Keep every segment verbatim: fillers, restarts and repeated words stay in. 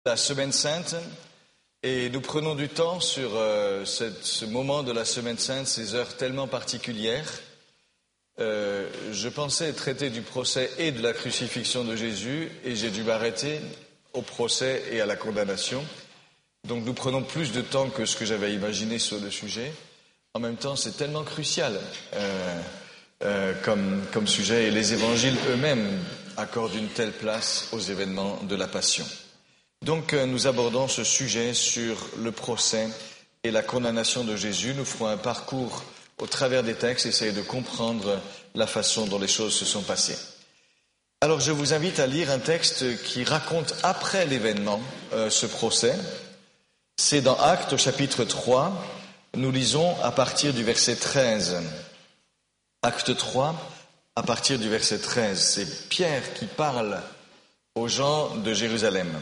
La Semaine Sainte, et nous prenons du temps sur euh, cette, ce moment de la Semaine Sainte, ces heures tellement particulières. Euh, je pensais traiter du procès et de la crucifixion de Jésus, et j'ai dû m'arrêter au procès et à la condamnation. Donc nous prenons plus de temps que ce que j'avais imaginé sur le sujet. En même temps, c'est tellement crucial euh, euh, comme, comme sujet, et les évangiles eux-mêmes accordent une telle place aux événements de la Passion. Donc nous abordons ce sujet sur le procès et la condamnation de Jésus. Nous ferons un parcours au travers des textes, essayer de comprendre la façon dont les choses se sont passées. Alors je vous invite à lire un texte qui raconte après l'événement euh, ce procès. C'est dans Actes au chapitre trois, nous lisons à partir du verset treize. Acte trois, à partir du verset treize. C'est Pierre qui parle aux gens de Jérusalem.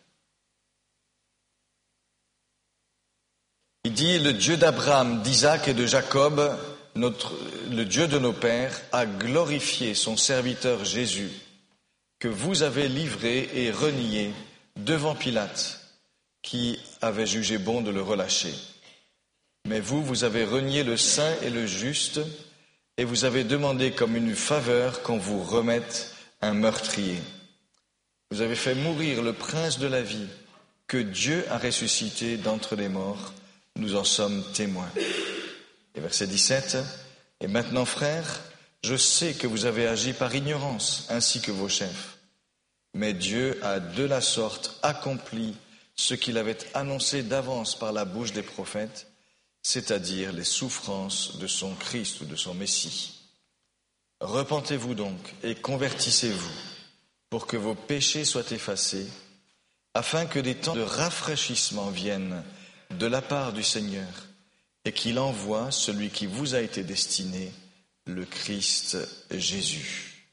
Il dit, le Dieu d'Abraham, d'Isaac et de Jacob, notre, le Dieu de nos pères, a glorifié son serviteur Jésus, que vous avez livré et renié devant Pilate, qui avait jugé bon de le relâcher. Mais vous, vous avez renié le saint et le juste, et vous avez demandé comme une faveur qu'on vous remette un meurtrier. Vous avez fait mourir le prince de la vie, que Dieu a ressuscité d'entre les morts. Nous en sommes témoins. Et verset dix-sept, et maintenant, frères, je sais que vous avez agi par ignorance, ainsi que vos chefs. Mais Dieu a de la sorte accompli ce qu'il avait annoncé d'avance par la bouche des prophètes, c'est-à-dire les souffrances de son Christ ou de son Messie. Repentez-vous donc et convertissez-vous pour que vos péchés soient effacés, afin que des temps de rafraîchissement viennent de la part du Seigneur, et qu'il envoie celui qui vous a été destiné, le Christ Jésus.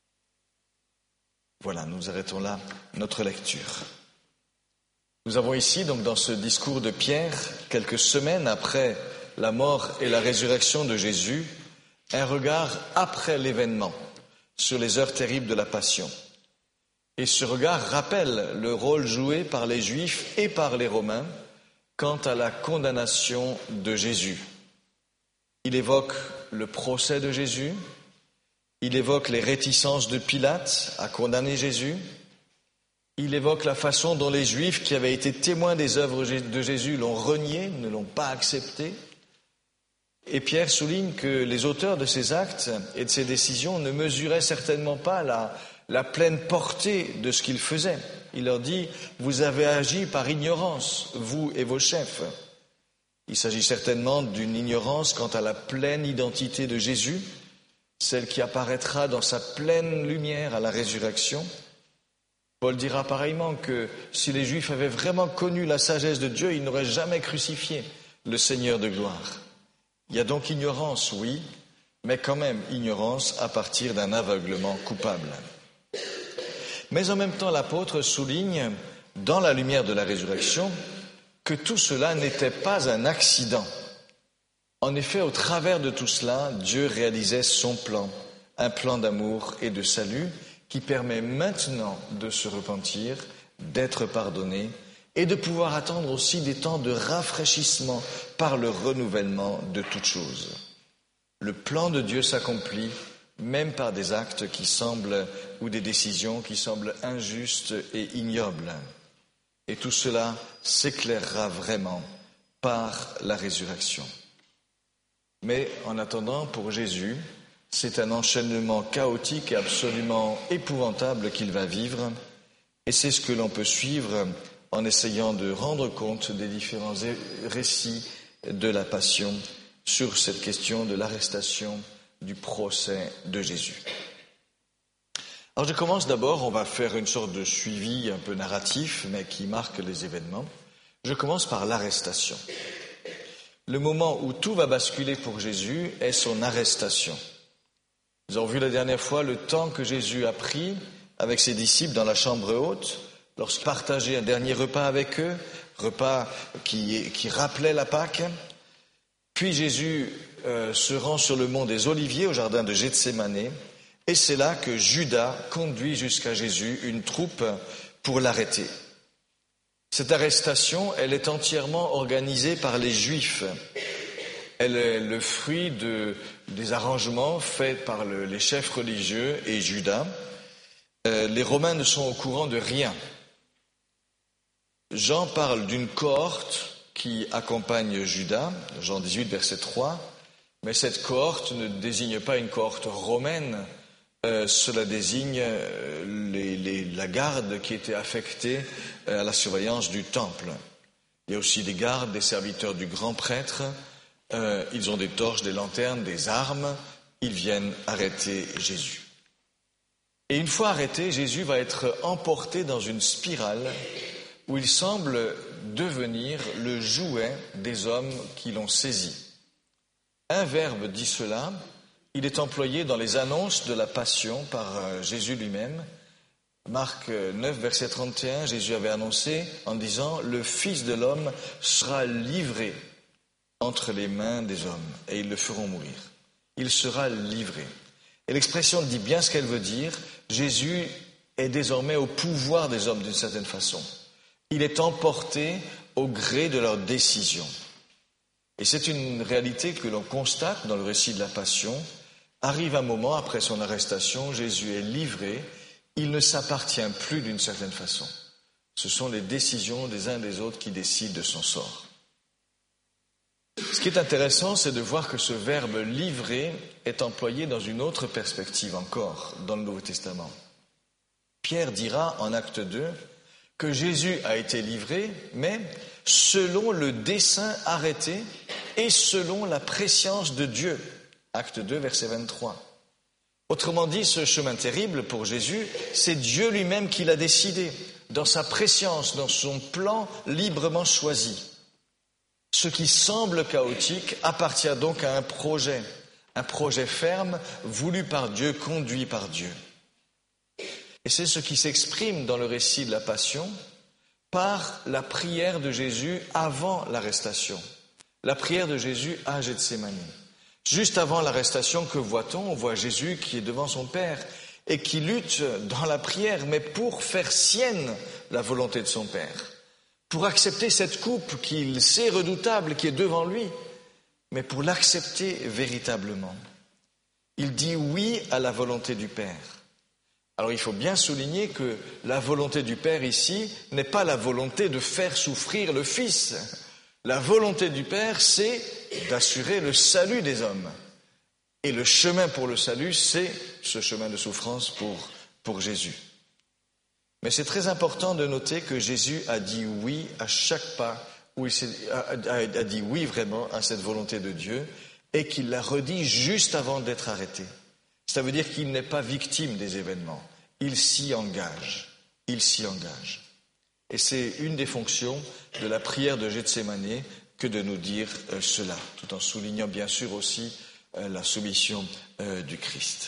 Voilà, nous arrêtons là notre lecture. Nous avons ici, donc, dans ce discours de Pierre, quelques semaines après la mort et la résurrection de Jésus, un regard après l'événement sur les heures terribles de la Passion. Et ce regard rappelle le rôle joué par les Juifs et par les Romains quant à la condamnation de Jésus. Il évoque le procès de Jésus, il évoque les réticences de Pilate à condamner Jésus, il évoque la façon dont les Juifs qui avaient été témoins des œuvres de Jésus l'ont renié, ne l'ont pas accepté. Et Pierre souligne que les auteurs de ces actes et de ces décisions ne mesuraient certainement pas la, la pleine portée de ce qu'ils faisaient. Il leur dit, vous avez agi par ignorance, vous et vos chefs. Il s'agit certainement d'une ignorance quant à la pleine identité de Jésus, celle qui apparaîtra dans sa pleine lumière à la résurrection. Paul dira pareillement que si les Juifs avaient vraiment connu la sagesse de Dieu, ils n'auraient jamais crucifié le Seigneur de gloire. Il y a donc ignorance, oui, mais quand même ignorance à partir d'un aveuglement coupable. Mais en même temps, l'apôtre souligne, dans la lumière de la résurrection, que tout cela n'était pas un accident. En effet, au travers de tout cela, Dieu réalisait son plan, un plan d'amour et de salut qui permet maintenant de se repentir, d'être pardonné et de pouvoir attendre aussi des temps de rafraîchissement par le renouvellement de toutes choses. Le plan de Dieu s'accomplit même par des actes qui semblent, ou des décisions qui semblent injustes et ignobles. Et tout cela s'éclairera vraiment par la résurrection. Mais en attendant, pour Jésus, c'est un enchaînement chaotique et absolument épouvantable qu'il va vivre, et c'est ce que l'on peut suivre en essayant de rendre compte des différents récits de la Passion sur cette question de l'arrestation, du procès de Jésus. Alors je commence d'abord, on va faire une sorte de suivi un peu narratif, mais qui marque les événements. Je commence par l'arrestation. Le moment où tout va basculer pour Jésus est son arrestation. Nous avons vu la dernière fois le temps que Jésus a pris avec ses disciples dans la chambre haute, lorsqu'il partageait un dernier repas avec eux, repas qui, qui rappelait la Pâque. Puis Jésus euh, se rend sur le mont des Oliviers, au jardin de Gethsémanée, et c'est là que Judas conduit jusqu'à Jésus une troupe pour l'arrêter. Cette arrestation, elle est entièrement organisée par les Juifs. Elle est le fruit de, des arrangements faits par le, les chefs religieux et Judas. Euh, les Romains ne sont au courant de rien. Jean parle d'une cohorte qui accompagne Judas, Jean dix-huit, verset trois, mais cette cohorte ne désigne pas une cohorte romaine, euh, cela désigne euh, les, les, la garde qui était affectée euh, à la surveillance du temple. Il y a aussi des gardes, des serviteurs du grand prêtre, euh, ils ont des torches, des lanternes, des armes, ils viennent arrêter Jésus. Et une fois arrêté, Jésus va être emporté dans une spirale où il semble devenir le jouet des hommes qui l'ont saisi. Un verbe dit cela, il est employé dans les annonces de la passion par Jésus lui-même. Marc neuf, verset trente et un, Jésus avait annoncé en disant « Le Fils de l'homme sera livré entre les mains des hommes et ils le feront mourir. Il sera livré. » Et l'expression dit bien ce qu'elle veut dire. Jésus est désormais au pouvoir des hommes d'une certaine façon. Il est emporté au gré de leurs décisions. Et c'est une réalité que l'on constate dans le récit de la Passion. Arrive un moment, après son arrestation, Jésus est livré. Il ne s'appartient plus d'une certaine façon. Ce sont les décisions des uns des autres qui décident de son sort. Ce qui est intéressant, c'est de voir que ce verbe « livrer » est employé dans une autre perspective encore, dans le Nouveau Testament. Pierre dira en acte deux que Jésus a été livré, mais selon le dessein arrêté et selon la prescience de Dieu. Acte deux, verset vingt-trois. Autrement dit, ce chemin terrible pour Jésus, c'est Dieu lui-même qui l'a décidé, dans sa prescience, dans son plan librement choisi. Ce qui semble chaotique appartient donc à un projet, un projet ferme, voulu par Dieu, conduit par Dieu. Et c'est ce qui s'exprime dans le récit de la Passion par la prière de Jésus avant l'arrestation. La prière de Jésus à Gethsémani. Juste avant l'arrestation, que voit-on? On voit Jésus qui est devant son Père et qui lutte dans la prière, mais pour faire sienne la volonté de son Père. Pour accepter cette coupe qu'il sait redoutable, qui est devant lui, mais pour l'accepter véritablement. Il dit oui à la volonté du Père. Alors il faut bien souligner que la volonté du Père ici n'est pas la volonté de faire souffrir le Fils. La volonté du Père, c'est d'assurer le salut des hommes. Et le chemin pour le salut, c'est ce chemin de souffrance pour, pour Jésus. Mais c'est très important de noter que Jésus a dit oui à chaque pas, où il a, a, a dit oui vraiment à cette volonté de Dieu, et qu'il l'a redit juste avant d'être arrêté. Ça veut dire qu'il n'est pas victime des événements. Il s'y engage. Il s'y engage. Et c'est une des fonctions de la prière de Gethsémani que de nous dire euh, cela, tout en soulignant bien sûr aussi euh, la soumission euh, du Christ.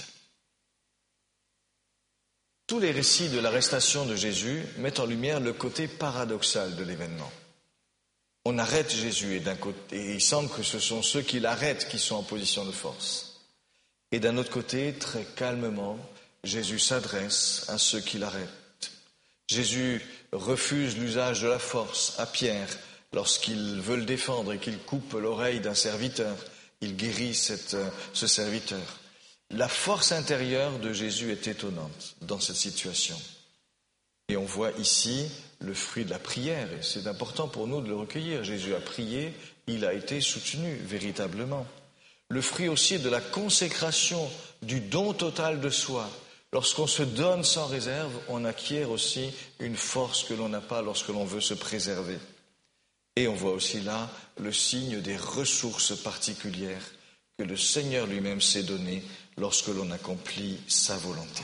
Tous les récits de l'arrestation de Jésus mettent en lumière le côté paradoxal de l'événement. On arrête Jésus et d'un côté, et il semble que ce sont ceux qui l'arrêtent qui sont en position de force. Et d'un autre côté, très calmement, Jésus s'adresse à ceux qui l'arrêtent. Jésus refuse l'usage de la force à Pierre lorsqu'il veut le défendre et qu'il coupe l'oreille d'un serviteur. Il guérit cette, ce serviteur. La force intérieure de Jésus est étonnante dans cette situation. Et on voit ici le fruit de la prière. Et c'est important pour nous de le recueillir. Jésus a prié, il a été soutenu véritablement. Le fruit aussi de la consécration, du don total de soi. Lorsqu'on se donne sans réserve, on acquiert aussi une force que l'on n'a pas lorsque l'on veut se préserver. Et on voit aussi là le signe des ressources particulières que le Seigneur lui-même s'est donné lorsque l'on accomplit sa volonté.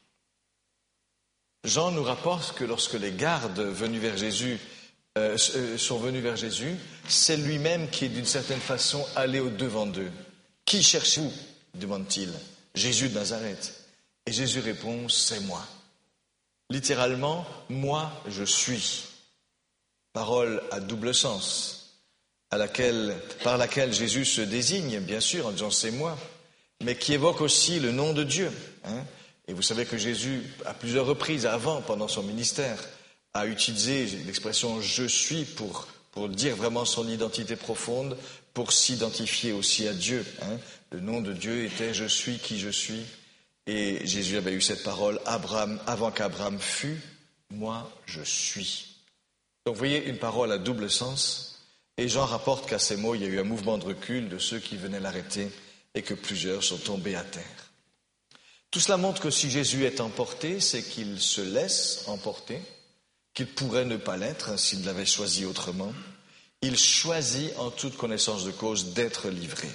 Jean nous rapporte que lorsque les gardes venus vers Jésus euh, sont venus vers Jésus, c'est lui-même qui est d'une certaine façon allé au-devant d'eux. « Qui cherchez-vous » demande-t-il. « Jésus de Nazareth. » Et Jésus répond « C'est moi ». Littéralement, « moi je suis ». Parole à double sens, à laquelle, par laquelle Jésus se désigne, bien sûr, en disant « c'est moi », mais qui évoque aussi le nom de Dieu. Hein. Et vous savez que Jésus, à plusieurs reprises avant, pendant son ministère, a utilisé l'expression « je suis » pour, pour dire vraiment son identité profonde, pour s'identifier aussi à Dieu. Hein. Le nom de Dieu était « je suis qui je suis ». Et Jésus avait eu cette parole « Abraham, avant qu'Abraham fût, moi je suis ». Donc vous voyez une parole à double sens. Et Jean rapporte qu'à ces mots, il y a eu un mouvement de recul de ceux qui venaient l'arrêter et que plusieurs sont tombés à terre. Tout cela montre que si Jésus est emporté, c'est qu'il se laisse emporter, qu'il pourrait ne pas l'être s'il l'avait choisi autrement. Il choisit en toute connaissance de cause d'être livré.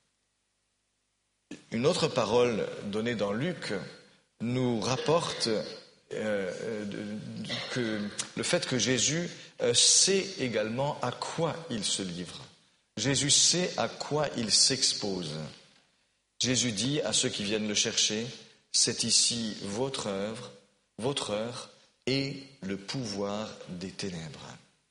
Une autre parole donnée dans Luc nous rapporte euh, que le fait que Jésus euh, sait également à quoi il se livre. Jésus sait à quoi il s'expose. Jésus dit à ceux qui viennent le chercher, « C'est ici votre œuvre, votre heure et le pouvoir des ténèbres. »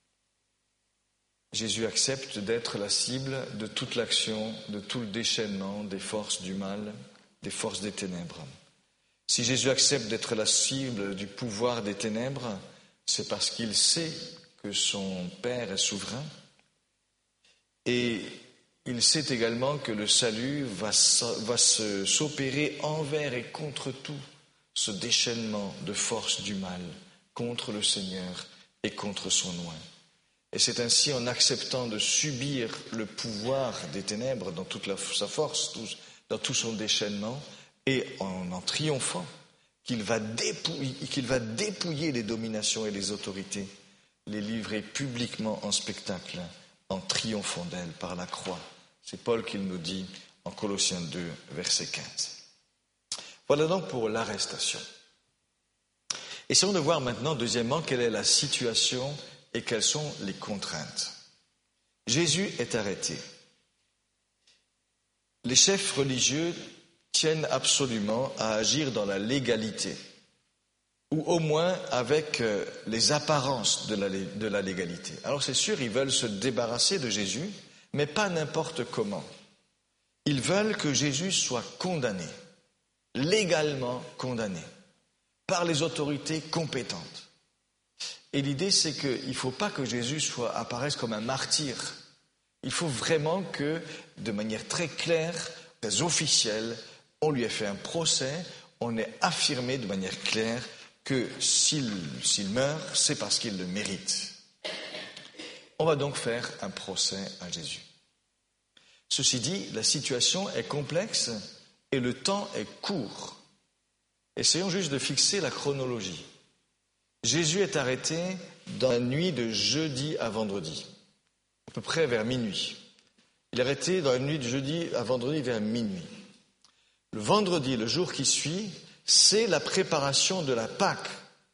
Jésus accepte d'être la cible de toute l'action, de tout le déchaînement des forces du mal, des forces des ténèbres. Si Jésus accepte d'être la cible du pouvoir des ténèbres, c'est parce qu'il sait que son Père est souverain et il sait également que le salut va, va se, s'opérer envers et contre tout ce déchaînement de forces du mal, contre le Seigneur et contre son oint. Et c'est ainsi en acceptant de subir le pouvoir des ténèbres dans toute la, sa force, tout, dans tout son déchaînement, et en en triomphant, qu'il va, dépouiller, qu'il va dépouiller les dominations et les autorités, les livrer publiquement en spectacle, en triomphant d'elles par la croix. C'est Paul qui nous dit en Colossiens deux, verset quinze. Voilà donc pour l'arrestation. Essayons de voir maintenant, deuxièmement, quelle est la situation et quelles sont les contraintes. Jésus est arrêté. Les chefs religieux tiennent absolument à agir dans la légalité, ou au moins avec les apparences de la, de la légalité. Alors c'est sûr, ils veulent se débarrasser de Jésus, mais pas n'importe comment. Ils veulent que Jésus soit condamné, légalement condamné, par les autorités compétentes. Et l'idée, c'est qu'il ne faut pas que Jésus soit, apparaisse comme un martyr. Il faut vraiment que, de manière très claire, très officielle, on lui ait fait un procès, on ait affirmé de manière claire que s'il, s'il meurt, c'est parce qu'il le mérite. On va donc faire un procès à Jésus. Ceci dit, la situation est complexe et le temps est court. Essayons juste de fixer la chronologie. Jésus est arrêté dans la nuit de jeudi à vendredi, à peu près vers minuit. Il est arrêté dans la nuit de jeudi à vendredi vers minuit. Le vendredi, le jour qui suit, c'est la préparation de la Pâque.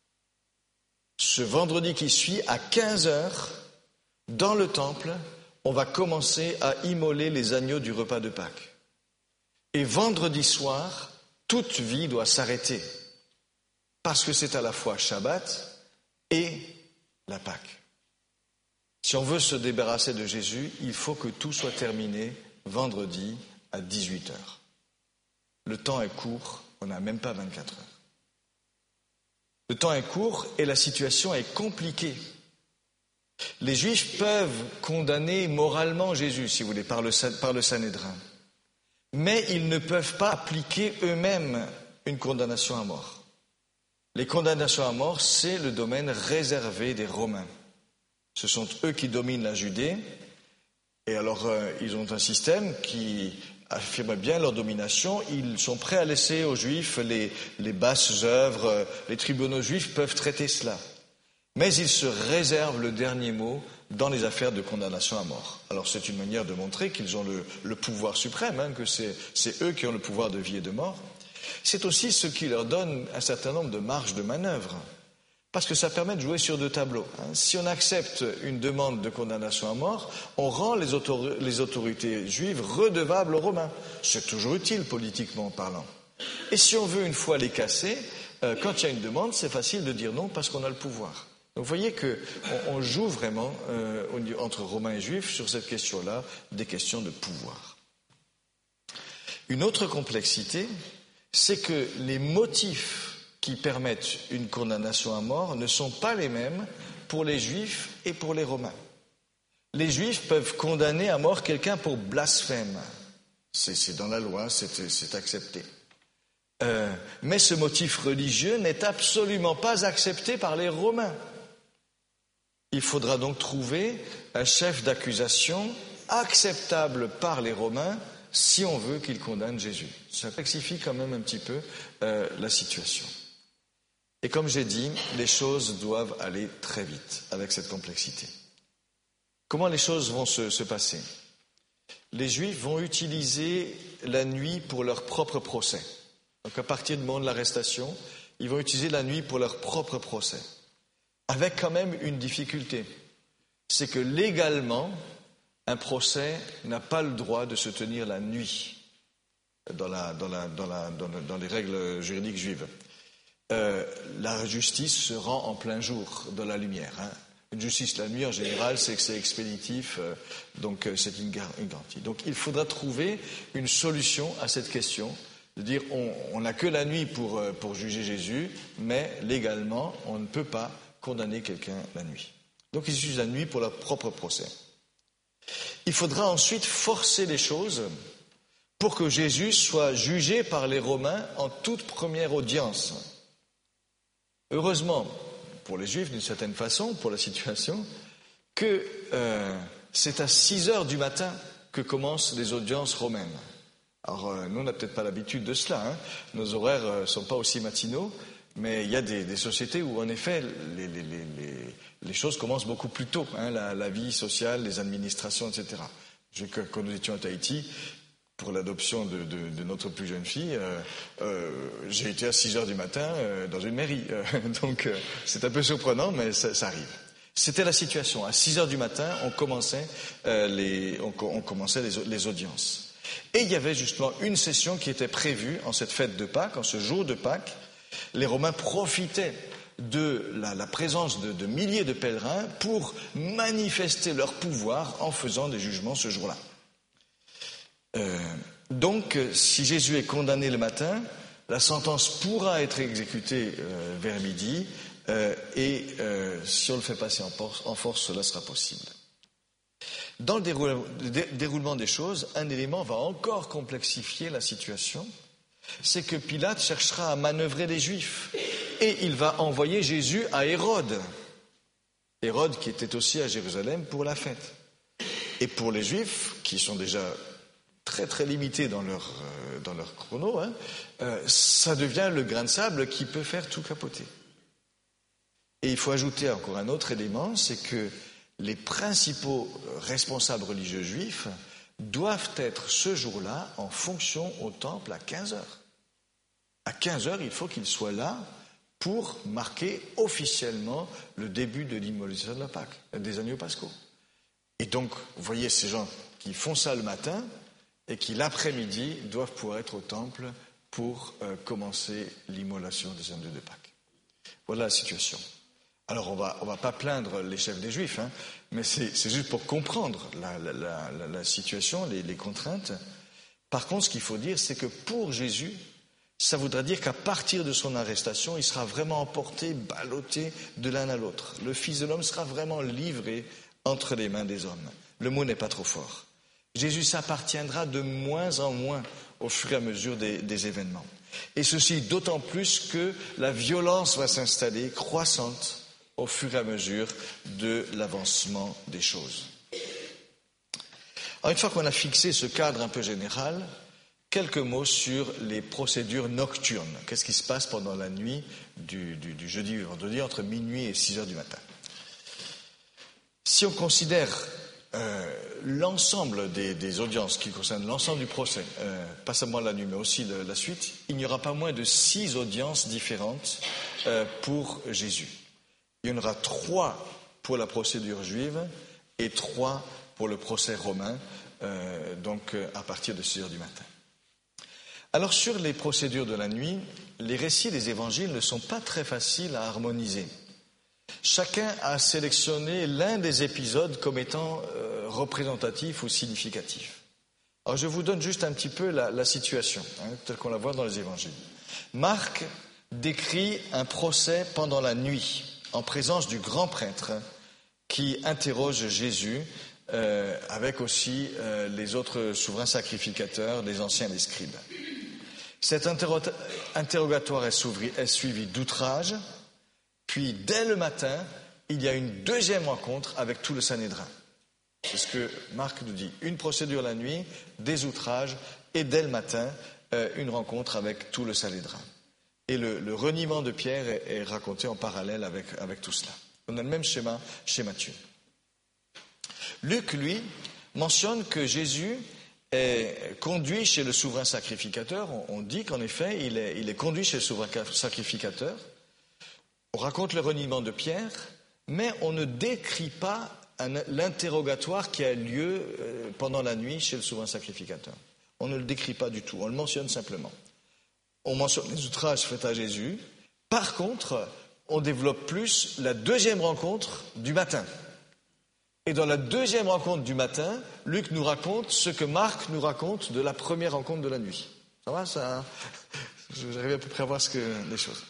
Ce vendredi qui suit, à quinze heures, dans le temple, on va commencer à immoler les agneaux du repas de Pâques. Et vendredi soir, toute vie doit s'arrêter, parce que c'est à la fois Shabbat et la Pâque. Si on veut se débarrasser de Jésus, il faut que tout soit terminé vendredi à dix-huit heures. Le temps est court, on n'a même pas vingt-quatre heures. Le temps est court et la situation est compliquée. Les Juifs peuvent condamner moralement Jésus, si vous voulez, par le, par le Sanhédrin. Mais ils ne peuvent pas appliquer eux-mêmes une condamnation à mort. Les condamnations à mort, c'est le domaine réservé des Romains. Ce sont eux qui dominent la Judée. Et alors, euh, ils ont un système qui affirme bien leur domination. Ils sont prêts à laisser aux Juifs les, les basses œuvres. Euh, les tribunaux juifs peuvent traiter cela. Mais ils se réservent le dernier mot dans les affaires de condamnation à mort. Alors c'est une manière de montrer qu'ils ont le, le pouvoir suprême, hein, que c'est, c'est eux qui ont le pouvoir de vie et de mort. C'est aussi ce qui leur donne un certain nombre de marges de manœuvre, parce que ça permet de jouer sur deux tableaux. Hein. Si on accepte une demande de condamnation à mort, on rend les, autor- les autorités juives redevables aux Romains. C'est toujours utile politiquement parlant. Et si on veut une fois les casser, euh, quand il y a une demande, c'est facile de dire non parce qu'on a le pouvoir. Donc vous voyez qu'on on joue vraiment euh, entre Romains et Juifs sur cette question-là, des questions de pouvoir. Une autre complexité, c'est que les motifs qui permettent une condamnation à mort ne sont pas les mêmes pour les Juifs et pour les Romains. Les Juifs peuvent condamner à mort quelqu'un pour blasphème. C'est, c'est dans la loi, c'est, c'est accepté. Euh, mais ce motif religieux n'est absolument pas accepté par les Romains. Il faudra donc trouver un chef d'accusation acceptable par les Romains si on veut qu'ils condamnent Jésus. Ça complexifie quand même un petit peu euh, la situation. Et comme j'ai dit, les choses doivent aller très vite avec cette complexité. Comment les choses vont se, se passer ? Les Juifs vont utiliser la nuit pour leur propre procès. Donc à partir du moment de l'arrestation, ils vont utiliser la nuit pour leur propre procès. Avec quand même une difficulté. C'est que légalement, un procès n'a pas le droit de se tenir la nuit dans, la, dans, la, dans, la, dans, la, dans les règles juridiques juives. Euh, la justice se rend en plein jour, dans la lumière. Hein. Une justice la nuit, en général, c'est que c'est expéditif, euh, donc euh, c'est une, gar- une garantie. Donc il faudra trouver une solution à cette question, de dire on n'a que la nuit pour, euh, pour juger Jésus, mais légalement, on ne peut pas condamner quelqu'un la nuit. Donc ils utilisent la nuit pour leur propre procès. Il faudra ensuite forcer les choses pour que Jésus soit jugé par les Romains en toute première audience. Heureusement, pour les Juifs, d'une certaine façon, pour la situation, que euh, c'est à six heures du matin que commencent les audiences romaines. Alors, euh, nous, on n'a peut-être pas l'habitude de cela. Hein. Nos horaires ne euh, sont pas aussi matinaux, mais il y a des, des sociétés où, en effet, les, les, les, les, les choses commencent beaucoup plus tôt. Hein, la, la vie sociale, les administrations, et cetera. Je, quand nous étions à Tahiti, pour l'adoption de, de, de notre plus jeune fille, euh, euh, j'ai été à six heures du matin euh, dans une mairie. Euh, donc euh, c'est un peu surprenant, mais ça, ça arrive. C'était la situation. À six heures du matin, on commençait, euh, les, on, on commençait les, les audiences. Et il y avait justement une session qui était prévue en cette fête de Pâques, en ce jour de Pâques. Les Romains profitaient de la, la présence de, de milliers de pèlerins pour manifester leur pouvoir en faisant des jugements ce jour-là. Euh, donc, si Jésus est condamné le matin, la sentence pourra être exécutée euh, vers midi, euh, et euh, si on le fait passer en force, en force, cela sera possible. Dans le déroulement, dé, déroulement des choses, un élément va encore complexifier la situation, c'est que Pilate cherchera à manœuvrer les Juifs, et il va envoyer Jésus à Hérode. Hérode qui était aussi à Jérusalem pour la fête. Et pour les Juifs, qui sont déjà très très limités dans leur, euh, dans leur chrono, hein, euh, ça devient le grain de sable qui peut faire tout capoter. Et il faut ajouter encore un autre élément, c'est que les principaux responsables religieux juifs doivent être ce jour-là en fonction au temple à quinze heures. À quinze heures, il faut qu'ils soient là pour marquer officiellement le début de l'immolation de la Pâque, des agneaux pascaux. Et donc, vous voyez ces gens qui font ça le matin, et qui, l'après-midi, doivent pouvoir être au temple pour euh, commencer l'immolation des agneaux de Pâques. Voilà la situation. Alors, on va, on va pas plaindre les chefs des Juifs, hein, mais c'est, c'est juste pour comprendre la, la, la, la situation, les, les contraintes. Par contre, ce qu'il faut dire, c'est que pour Jésus, ça voudra dire qu'à partir de son arrestation, il sera vraiment emporté, ballotté de l'un à l'autre. Le Fils de l'homme sera vraiment livré entre les mains des hommes. Le mot n'est pas trop fort. Jésus s'appartiendra de moins en moins au fur et à mesure des, des événements. Et ceci d'autant plus que la violence va s'installer croissante au fur et à mesure de l'avancement des choses. Alors, une fois qu'on a fixé ce cadre un peu général, quelques mots sur les procédures nocturnes. Qu'est-ce qui se passe pendant la nuit du, du, du jeudi au vendredi entre minuit et six heures du matin? Si on considère Euh, l'ensemble des, des audiences qui concernent l'ensemble du procès, euh, pas seulement la nuit mais aussi le, la suite, il n'y aura pas moins de six audiences différentes euh, pour Jésus. Il y en aura trois pour la procédure juive et trois pour le procès romain, euh, donc euh, à partir de six heures du matin. Alors sur les procédures de la nuit, les récits des évangiles ne sont pas très faciles à harmoniser. Chacun a sélectionné l'un des épisodes comme étant euh, représentatif ou significatif. Alors je vous donne juste un petit peu la, la situation, hein, telle qu'on la voit dans les évangiles. Marc décrit un procès pendant la nuit, en présence du grand prêtre qui interroge Jésus, euh, avec aussi euh, les autres souverains sacrificateurs, les anciens et les scribes. Cet interro- interrogatoire est, souvri- est suivi d'outrage, puis dès le matin, il y a une deuxième rencontre avec tout le Sanhédrin. C'est ce que Marc nous dit. Une procédure la nuit, des outrages, et dès le matin, euh, une rencontre avec tout le Sanhédrin. Et le, le reniement de Pierre est, est raconté en parallèle avec, avec tout cela. On a le même schéma chez Matthieu. Luc, lui, mentionne que Jésus est conduit chez le souverain sacrificateur. On, on dit qu'en effet, il est, il est conduit chez le souverain sacrificateur. On raconte le reniement de Pierre, mais on ne décrit pas un, l'interrogatoire qui a lieu euh, pendant la nuit chez le souverain sacrificateur. On ne le décrit pas du tout, on le mentionne simplement. On mentionne les outrages faits à Jésus. Par contre, on développe plus la deuxième rencontre du matin. Et dans la deuxième rencontre du matin, Luc nous raconte ce que Marc nous raconte de la première rencontre de la nuit. Ça va, ça? J'arrive à peu près à voir ce que, les choses.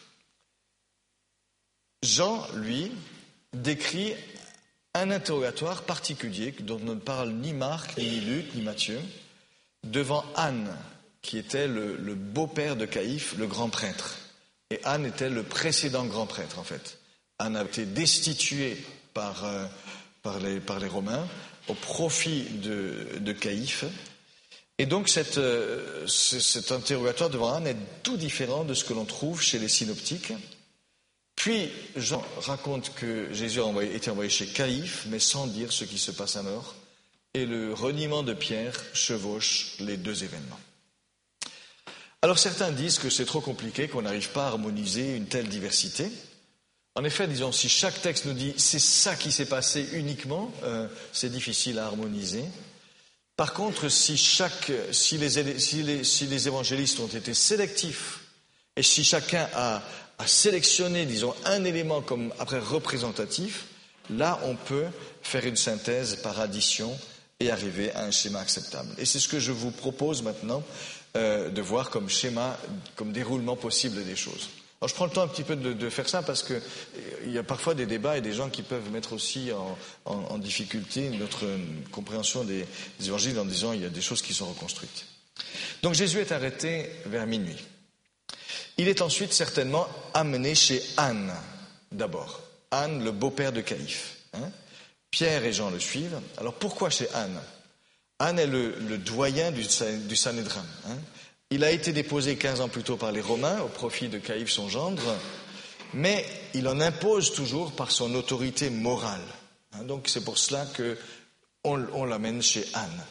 Jean, lui, décrit un interrogatoire particulier dont ne parle ni Marc, ni Luc, ni Matthieu, devant Anne, qui était le, le beau-père de Caïphe, le grand prêtre. Et Anne était le précédent grand prêtre, en fait. Anne a été destituée par, euh, par, les, par les Romains au profit de, de Caïphe. Et donc cette, euh, cet interrogatoire devant Anne est tout différent de ce que l'on trouve chez les synoptiques. Puis Jean raconte que Jésus a envoyé, été envoyé chez Caïphe, mais sans dire ce qui se passe alors. Et le reniement de Pierre chevauche les deux événements. Alors certains disent que c'est trop compliqué, qu'on n'arrive pas à harmoniser une telle diversité. En effet, disons, si chaque texte nous dit c'est ça qui s'est passé uniquement, euh, c'est difficile à harmoniser. Par contre, si, chaque, si, les, si, les, si les évangélistes ont été sélectifs et si chacun a, a sélectionné, disons, un élément comme après représentatif, là on peut faire une synthèse par addition et arriver à un schéma acceptable. Et c'est ce que je vous propose maintenant euh, de voir comme schéma, comme déroulement possible des choses. Alors je prends le temps un petit peu de, de faire ça parce que il y a parfois des débats et des gens qui peuvent mettre aussi en, en, en difficulté notre compréhension des, des évangiles en disant il y a des choses qui sont reconstruites. Donc Jésus est arrêté vers minuit. Il est ensuite certainement amené chez Anne, d'abord. Anne, le beau-père de Caïphe. Hein. Pierre et Jean le suivent. Alors pourquoi chez Anne? Anne est le, le doyen du, du Sanhédrin. Hein. Il a été déposé quinze ans plus tôt par les Romains au profit de Caïphe son gendre, mais il en impose toujours par son autorité morale. Hein. Donc c'est pour cela qu'on on l'amène chez Anne.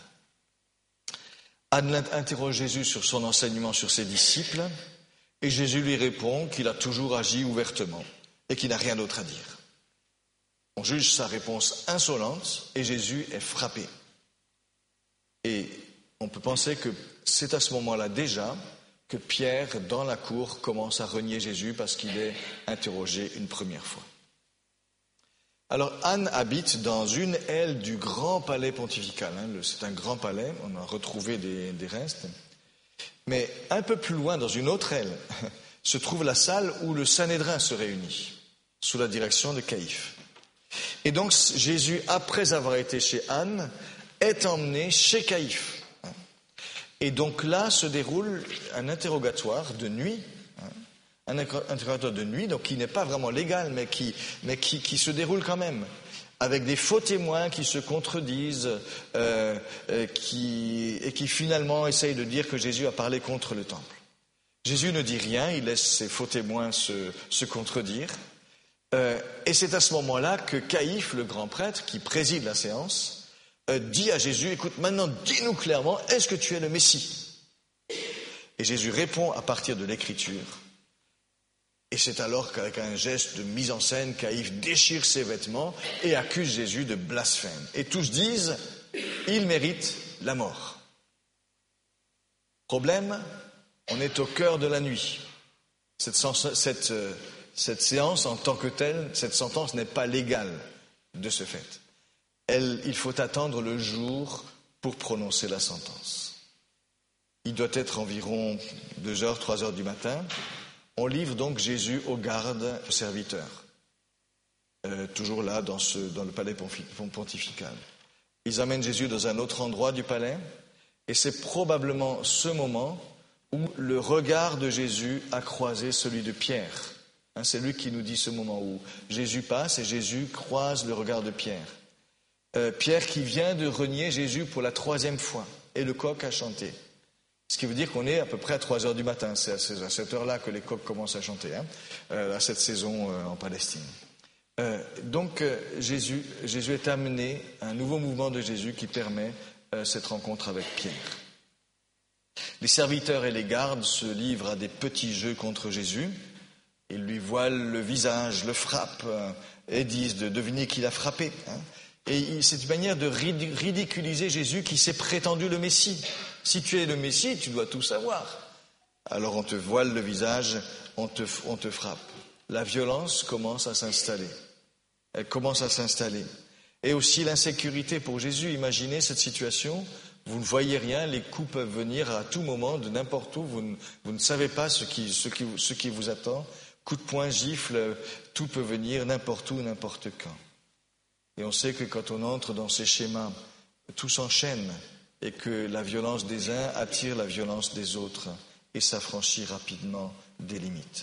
Anne interroge Jésus sur son enseignement sur ses disciples, et Jésus lui répond qu'il a toujours agi ouvertement et qu'il n'a rien d'autre à dire. On juge sa réponse insolente et Jésus est frappé. Et on peut penser que c'est à ce moment-là déjà que Pierre, dans la cour, commence à renier Jésus parce qu'il est interrogé une première fois. Alors Anne habite dans une aile du grand palais pontifical. Hein. C'est un grand palais, on a retrouvé des, des restes. Mais un peu plus loin, dans une autre aile, se trouve la salle où le Sanhédrin se réunit, sous la direction de Caïphe. Et donc Jésus, après avoir été chez Anne, est emmené chez Caïphe. Et donc là se déroule un interrogatoire de nuit, un interrogatoire de nuit, donc qui n'est pas vraiment légal, mais qui, mais qui, qui se déroule quand même, avec des faux témoins qui se contredisent, euh, euh, qui, et qui finalement essayent de dire que Jésus a parlé contre le temple. Jésus ne dit rien, il laisse ces faux témoins se, se contredire. Euh, et c'est à ce moment-là que Caïphe, le grand prêtre, qui préside la séance, euh, dit à Jésus, écoute, maintenant dis-nous clairement, est-ce que tu es le Messie? Et Jésus répond à partir de l'Écriture. Et c'est alors qu'avec un geste de mise en scène, Caïphe déchire ses vêtements et accuse Jésus de blasphème. Et tous disent, il mérite la mort. Problème, on est au cœur de la nuit. Cette, sens- cette, euh, cette séance en tant que telle, cette sentence n'est pas légale de ce fait. Elle, il faut attendre le jour pour prononcer la sentence. Il doit être environ deux heures, trois heures du matin. on livre donc Jésus aux gardes serviteurs, euh, toujours là dans, ce, dans le palais pontifical. Ils amènent Jésus dans un autre endroit du palais, et c'est probablement ce moment où le regard de Jésus a croisé celui de Pierre. Hein, c'est lui qui nous dit ce moment où Jésus passe et Jésus croise le regard de Pierre. Euh, Pierre qui vient de renier Jésus pour la troisième fois, et le coq a chanté. Ce qui veut dire qu'on est à peu près à trois heures du matin. C'est à cette heure-là que les coqs commencent à chanter, hein, euh, à cette saison euh, en Palestine. Euh, donc euh, Jésus, Jésus est amené à un nouveau mouvement de Jésus qui permet euh, cette rencontre avec Pierre. Les serviteurs et les gardes se livrent à des petits jeux contre Jésus. Ils lui voilent le visage, le frappent euh, et disent de deviner qui l'a frappé. Hein. Et c'est une manière de ridiculiser Jésus qui s'est prétendu le Messie. Si tu es le Messie, tu dois tout savoir. Alors on te voile le visage, on te, on te frappe. La violence commence à s'installer. Elle commence à s'installer. Et aussi l'insécurité pour Jésus. Imaginez cette situation, vous ne voyez rien, les coups peuvent venir à tout moment, de n'importe où, vous ne, vous ne savez pas ce qui, ce, qui, ce qui vous attend. Coup de poing, gifle, tout peut venir n'importe où, n'importe quand. Et on sait que quand on entre dans ces schémas, tout s'enchaîne et que la violence des uns attire la violence des autres et s'affranchit rapidement des limites.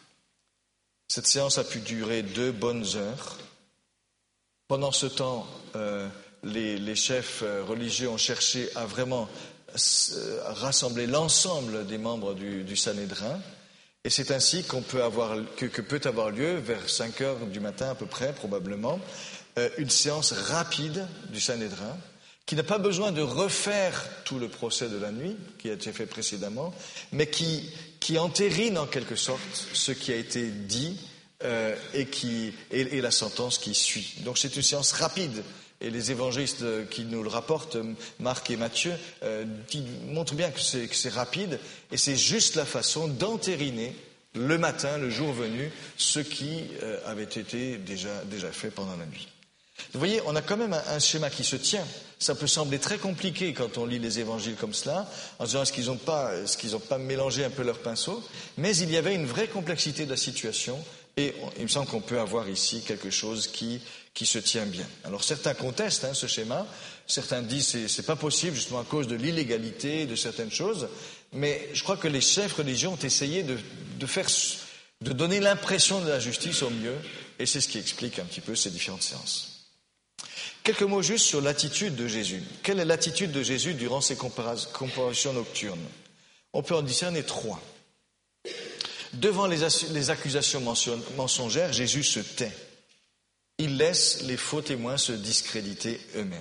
Cette séance a pu durer deux bonnes heures. Pendant ce temps, euh, les, les chefs religieux ont cherché à vraiment euh, rassembler l'ensemble des membres du, du Sanhédrin. Et c'est ainsi qu'on peut avoir, que, que peut avoir lieu, vers cinq heures du matin à peu près, probablement, euh, une séance rapide du Sanhédrin, qui n'a pas besoin de refaire tout le procès de la nuit, qui a été fait précédemment, mais qui, qui entérine en quelque sorte ce qui a été dit euh, et, qui, et, et la sentence qui suit. Donc c'est une séance rapide. Et les évangélistes qui nous le rapportent, Marc et Matthieu, euh, montrent bien que c'est, que c'est rapide, et c'est juste la façon d'entériner le matin, le jour venu, ce qui euh, avait été déjà, déjà fait pendant la nuit. Vous voyez, on a quand même un, un schéma qui se tient. Ça peut sembler très compliqué quand on lit les évangiles comme cela, en se disant est-ce qu'ils n'ont pas, est-ce qu'ils n'ont pas mélangé un peu leur pinceau, mais il y avait une vraie complexité de la situation, et on, il me semble qu'on peut avoir ici quelque chose qui, qui se tient bien. Alors certains contestent hein, ce schéma, certains disent c'est, c'est pas possible justement à cause de l'illégalité de certaines choses, mais je crois que les chefs religieux ont essayé de, de faire, de donner l'impression de la justice au mieux, et c'est ce qui explique un petit peu ces différentes séances. Quelques mots juste sur l'attitude de Jésus. Quelle est l'attitude de Jésus durant ces comparutions nocturnes? On peut en discerner trois. Devant les, les accusations mensongères, Jésus se tait. Il laisse les faux témoins se discréditer eux-mêmes.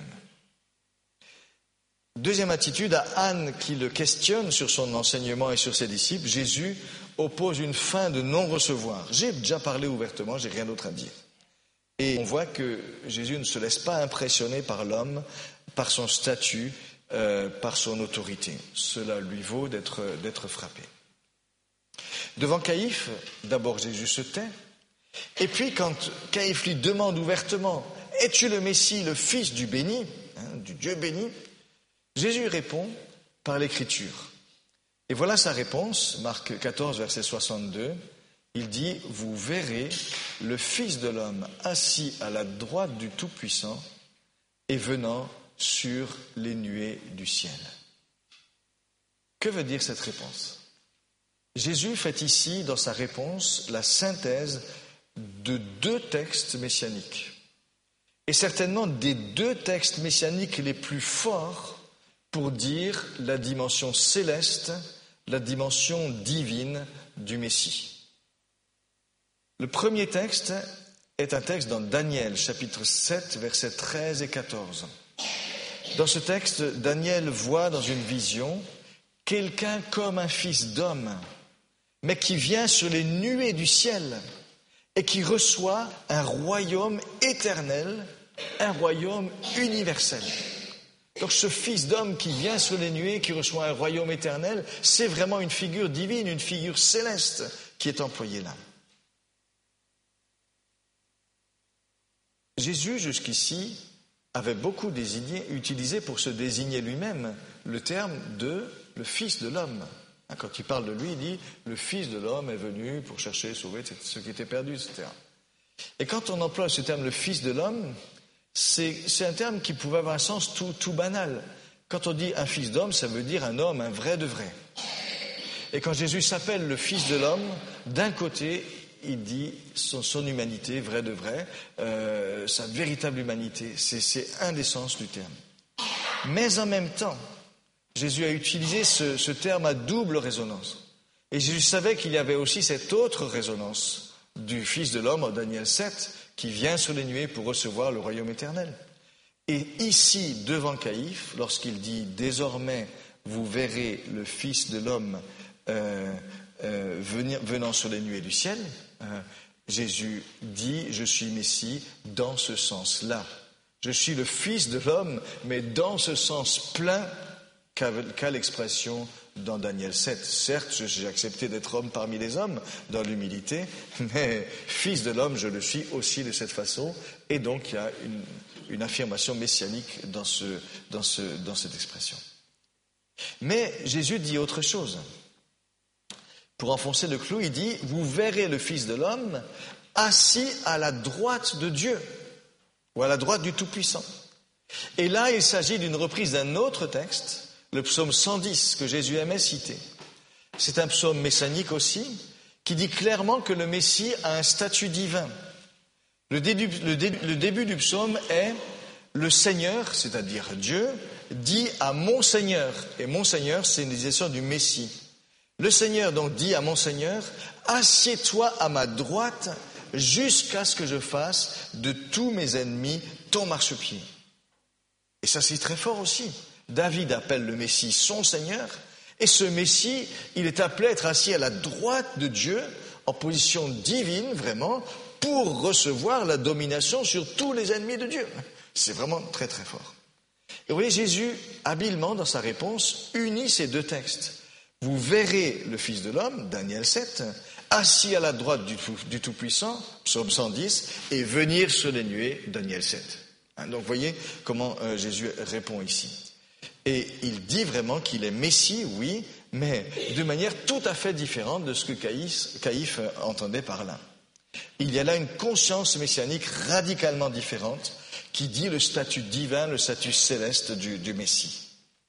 Deuxième attitude, à Anne qui le questionne sur son enseignement et sur ses disciples, Jésus oppose une fin de non-recevoir. J'ai déjà parlé ouvertement, j'ai rien d'autre à dire. Et on voit que Jésus ne se laisse pas impressionner par l'homme, par son statut, euh, par son autorité. Cela lui vaut d'être, d'être frappé. Devant Caïphe, d'abord Jésus se tait. Et puis quand Caïphe lui demande ouvertement « Es-tu le Messie, le Fils du béni, hein, du Dieu béni ?» Jésus répond par l'Écriture. Et voilà sa réponse, Marc quatorze, verset soixante-deux. Il dit « Vous verrez le Fils de l'homme assis à la droite du Tout-Puissant et venant sur les nuées du ciel. » Que veut dire cette réponse? Jésus fait ici, dans sa réponse, la synthèse de deux textes messianiques. Et certainement des deux textes messianiques les plus forts pour dire la dimension céleste, la dimension divine du Messie. Le premier texte est un texte dans Daniel, chapitre sept, versets treize et quatorze. Dans ce texte, Daniel voit dans une vision quelqu'un comme un fils d'homme, mais qui vient sur les nuées du ciel et qui reçoit un royaume éternel, un royaume universel. Donc ce fils d'homme qui vient sur les nuées, qui reçoit un royaume éternel, c'est vraiment une figure divine, une figure céleste qui est employée là. Jésus, jusqu'ici, avait beaucoup désigné, utilisé pour se désigner lui-même le terme de le Fils de l'homme. Quand il parle de lui, il dit « le Fils de l'homme est venu pour chercher et sauver ceux qui étaient perdus », et cetera. Et quand on emploie ce terme « le Fils de l'homme », c'est, c'est un terme qui pouvait avoir un sens tout, tout banal. Quand on dit un fils d'homme, ça veut dire un homme, un vrai de vrai. Et quand Jésus s'appelle le Fils de l'homme, d'un côté, il dit son, son humanité, vrai de vrai, euh, sa véritable humanité. C'est, c'est un des sens du terme. Mais en même temps, Jésus a utilisé ce, ce terme à double résonance. Et Jésus savait qu'il y avait aussi cette autre résonance du Fils de l'homme en Daniel sept, qui vient sur les nuées pour recevoir le royaume éternel. Et ici, devant Caïphe, lorsqu'il dit « Désormais, vous verrez le Fils de l'homme euh, euh, venir, venant sur les nuées du ciel euh, », Jésus dit « Je suis Messie dans ce sens-là. Je suis le Fils de l'homme, mais dans ce sens plein qu'a, qu'a l'expression dans Daniel sept. Certes, j'ai accepté d'être homme parmi les hommes, dans l'humilité, mais Fils de l'homme, je le suis aussi de cette façon. Et donc, il y a une, une affirmation messianique dans, ce, dans, ce, dans cette expression. Mais Jésus dit autre chose. Pour enfoncer le clou, il dit « Vous verrez le Fils de l'homme assis à la droite de Dieu, ou à la droite du Tout-Puissant. » Et là, il s'agit d'une reprise d'un autre texte, le psaume cent dix, que Jésus aimait citer. C'est un psaume messianique aussi, qui dit clairement que le Messie a un statut divin. Le début, le dé, le début du psaume est « Le Seigneur, c'est-à-dire Dieu, dit à mon Seigneur ». Et mon Seigneur, c'est une utilisation du Messie. Le Seigneur donc dit à mon Seigneur « Assieds-toi à ma droite jusqu'à ce que je fasse de tous mes ennemis ton marchepied. » Et ça, c'est très fort aussi. David appelle le Messie son Seigneur, et ce Messie, il est appelé à être assis à la droite de Dieu, en position divine, vraiment, pour recevoir la domination sur tous les ennemis de Dieu. C'est vraiment très très fort. Et vous voyez, Jésus, habilement dans sa réponse, unit ces deux textes. Vous verrez le Fils de l'homme, Daniel sept, assis à la droite du, du Tout-Puissant, psaume cent dix, et venir sur les nuées, Daniel sept. Hein, donc vous voyez comment euh, Jésus répond ici. Et il dit vraiment qu'il est Messie, oui, mais de manière tout à fait différente de ce que Caïphe, Caïphe entendait par là. Il y a là une conscience messianique radicalement différente qui dit le statut divin, le statut céleste du, du Messie.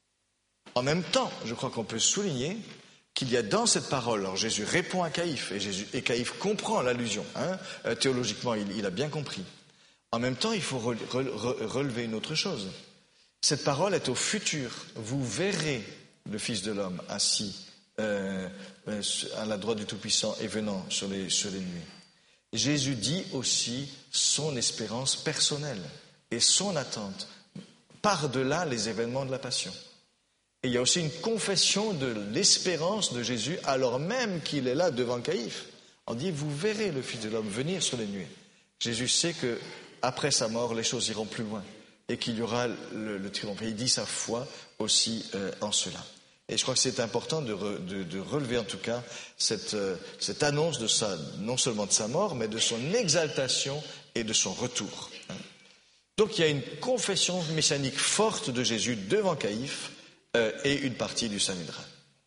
En même temps, je crois qu'on peut souligner qu'il y a dans cette parole, alors Jésus répond à Caïphe, et, Jésus, et Caïphe comprend l'allusion, hein, euh, théologiquement il, il a bien compris. En même temps, il faut re, re, relever une autre chose. Cette parole est au futur. Vous verrez le Fils de l'homme assis euh, à la droite du Tout-Puissant et venant sur les, sur les nuées. Jésus dit aussi son espérance personnelle et son attente par-delà les événements de la Passion. Et il y a aussi une confession de l'espérance de Jésus alors même qu'il est là devant Caïphe. On dit, vous verrez le Fils de l'homme venir sur les nuées. Jésus sait que après sa mort, les choses iront plus loin et qu'il y aura le, le triomphe. Et il dit sa foi aussi euh, en cela. Et je crois que c'est important de, re, de, de relever en tout cas cette, euh, cette annonce de sa, non seulement de sa mort, mais de son exaltation et de son retour. Hein. Donc il y a une confession messianique forte de Jésus devant Caïphe euh, et une partie du Sanhédrin.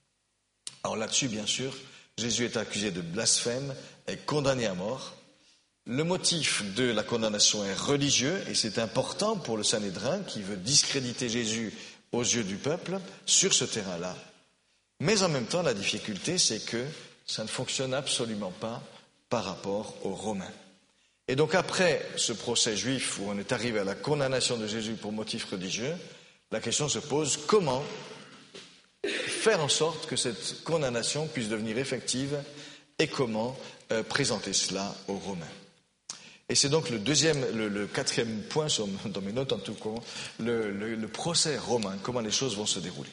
Alors là-dessus, bien sûr, Jésus est accusé de blasphème, est condamné à mort. Le motif de la condamnation est religieux et c'est important pour le Sanhédrin qui veut discréditer Jésus aux yeux du peuple sur ce terrain-là. Mais en même temps, la difficulté, c'est que ça ne fonctionne absolument pas par rapport aux Romains. Et donc après ce procès juif où on est arrivé à la condamnation de Jésus pour motif religieux, la question se pose comment faire en sorte que cette condamnation puisse devenir effective et comment euh, présenter cela aux Romains. Et c'est donc le deuxième, le, le quatrième point sur, dans mes notes en tout cas, le, le, le procès romain, comment les choses vont se dérouler.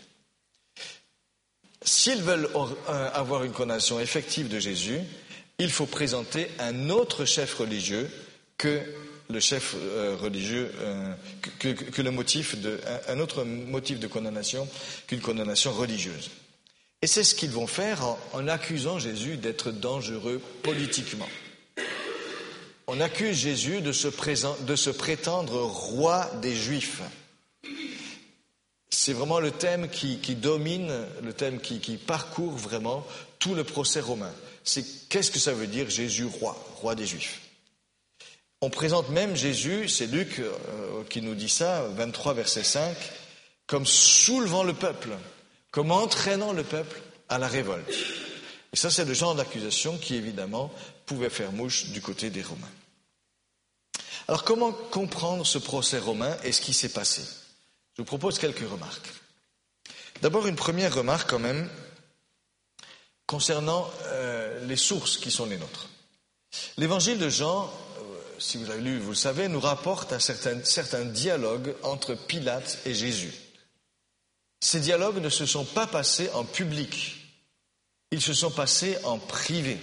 S'ils veulent avoir une condamnation effective de Jésus, il faut présenter un autre chef religieux que le chef euh, religieux, euh, que, que, que le motif de, un autre motif de condamnation qu'une condamnation religieuse. Et c'est ce qu'ils vont faire en, en accusant Jésus d'être dangereux politiquement. On accuse Jésus de se, présent, de se prétendre roi des Juifs. C'est vraiment le thème qui, qui domine, le thème qui, qui parcourt vraiment tout le procès romain. C'est qu'est-ce que ça veut dire Jésus roi, roi des Juifs. On présente même Jésus, c'est Luc euh, qui nous dit ça, vingt-trois verset cinq, comme soulevant le peuple, comme entraînant le peuple à la révolte. Et ça, c'est le genre d'accusation qui, évidemment, pouvait faire mouche du côté des Romains. Alors, comment comprendre ce procès romain et ce qui s'est passé ? Je vous propose quelques remarques. D'abord, une première remarque quand même concernant euh, les sources qui sont les nôtres. L'évangile de Jean, euh, si vous avez lu, vous le savez, nous rapporte un certain, certain dialogue entre Pilate et Jésus. Ces dialogues ne se sont pas passés en public, ils se sont passés en privé.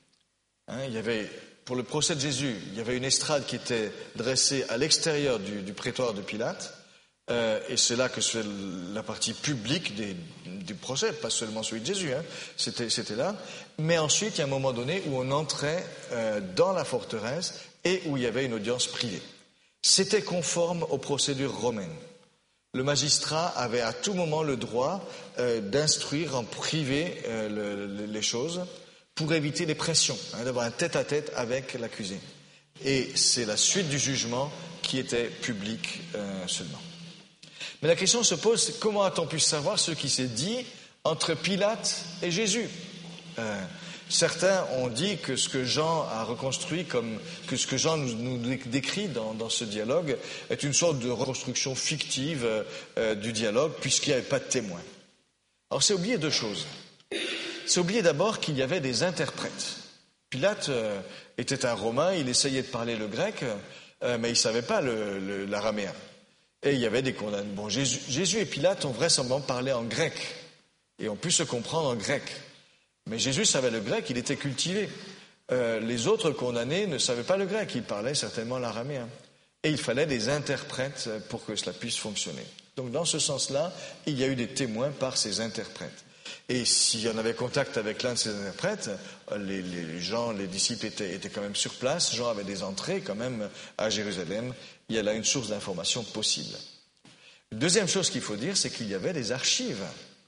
Hein, il y avait, pour le procès de Jésus, il y avait une estrade qui était dressée à l'extérieur du, du prétoire de Pilate, euh, et c'est là que c'est la partie publique des, du procès, pas seulement celui de Jésus, hein, c'était, c'était là. Mais ensuite, il y a un moment donné où on entrait euh, dans la forteresse et où il y avait une audience privée. C'était conforme aux procédures romaines. Le magistrat avait à tout moment le droit euh, d'instruire en privé euh, le, les choses pour éviter les pressions, hein, d'avoir un tête-à-tête avec l'accusé. Et c'est la suite du jugement qui était publique euh, seulement. Mais la question se pose, c'est comment a-t-on pu savoir ce qui s'est dit entre Pilate et Jésus ? euh, Certains ont dit que ce que Jean a reconstruit, comme que ce que Jean nous, nous décrit dans, dans ce dialogue, est une sorte de reconstruction fictive euh, du dialogue, puisqu'il n'y avait pas de témoins. Alors c'est oublier deux choses. C'est oublier d'abord qu'il y avait des interprètes. Pilate euh, était un Romain, il essayait de parler le grec, euh, mais il ne savait pas le, le, l'araméen. Et il y avait des condamnés. Bon, Jésus, Jésus et Pilate ont vraisemblablement parlé en grec, et ont pu se comprendre en grec. Mais Jésus savait le grec, il était cultivé. Euh, les autres condamnés ne savaient pas le grec, ils parlaient certainement l'araméen. Et il fallait des interprètes pour que cela puisse fonctionner. Donc dans ce sens-là, il y a eu des témoins par ces interprètes. Et s'il y en avait contact avec l'un de ces interprètes, les, les gens, les disciples étaient, étaient quand même sur place, Jean avait des entrées quand même à Jérusalem, il y a là une source d'information possible. Deuxième chose qu'il faut dire, c'est qu'il y avait des archives.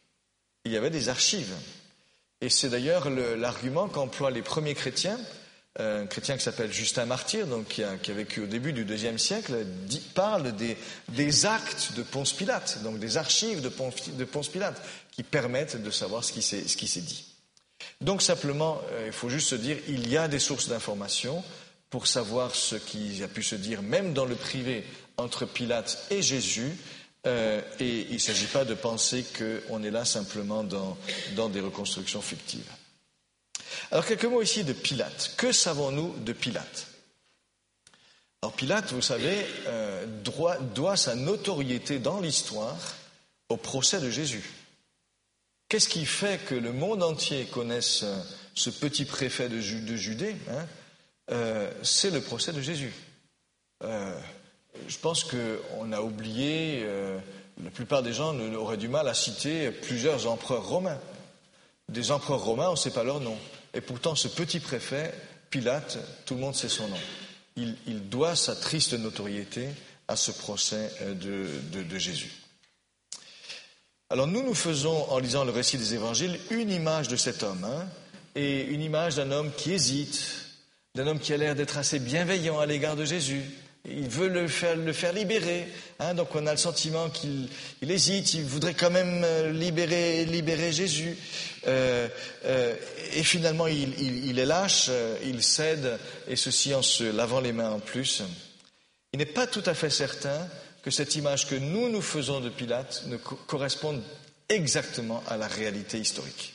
Il y avait des archives. Et c'est d'ailleurs le, l'argument qu'emploient les premiers chrétiens, euh, un chrétien qui s'appelle Justin Martyr, donc qui a, qui a vécu au début du deuxième siècle, dit, parle des, des actes de Ponce Pilate, donc des archives de Ponce, de Ponce Pilate, qui permettent de savoir ce qui s'est, ce qui s'est dit. Donc simplement, euh, il faut juste se dire, il y a des sources d'information pour savoir ce qui a pu se dire, même dans le privé, entre Pilate et Jésus. Euh, et il ne s'agit pas de penser qu'on est là simplement dans, dans des reconstructions fictives. Alors quelques mots ici de Pilate. Que savons-nous de Pilate ? Alors Pilate, vous savez, euh, doit, doit sa notoriété dans l'histoire au procès de Jésus. Qu'est-ce qui fait que le monde entier connaisse euh, ce petit préfet de, Ju- de Judée, hein ? euh, C'est le procès de Jésus. Euh, Je pense qu'on a oublié, euh, la plupart des gens auraient du mal à citer plusieurs empereurs romains. Des empereurs romains, on ne sait pas leur nom. Et pourtant, ce petit préfet, Pilate, tout le monde sait son nom. Il, il doit sa triste notoriété à ce procès de, de, de Jésus. Alors nous, nous faisons, en lisant le récit des évangiles, une image de cet homme, hein, et une image d'un homme qui hésite, d'un homme qui a l'air d'être assez bienveillant à l'égard de Jésus. Il veut le faire, le faire libérer, hein, donc on a le sentiment qu'il il hésite, il voudrait quand même libérer, libérer Jésus. Euh, euh, et finalement, il, il, il est lâche, il cède, et ceci en se lavant les mains en plus. Il n'est pas tout à fait certain que cette image que nous, nous faisons de Pilate ne co- corresponde exactement à la réalité historique.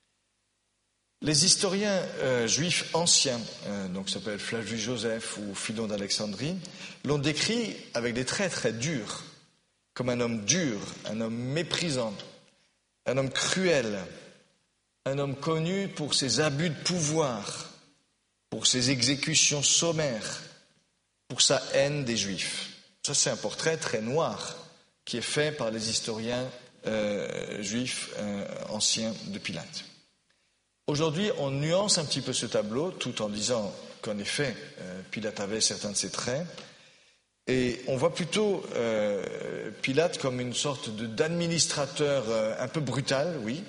Les historiens euh, juifs anciens, euh, donc ça s'appelle Flavius Joseph ou Philon d'Alexandrie, l'ont décrit avec des traits très durs, comme un homme dur, un homme méprisant, un homme cruel, un homme connu pour ses abus de pouvoir, pour ses exécutions sommaires, pour sa haine des Juifs. Ça, c'est un portrait très noir qui est fait par les historiens euh, juifs euh, anciens de Pilate. Aujourd'hui, on nuance un petit peu ce tableau tout en disant qu'en effet, euh, Pilate avait certains de ses traits. Et on voit plutôt euh, Pilate comme une sorte de, d'administrateur euh, un peu brutal, oui.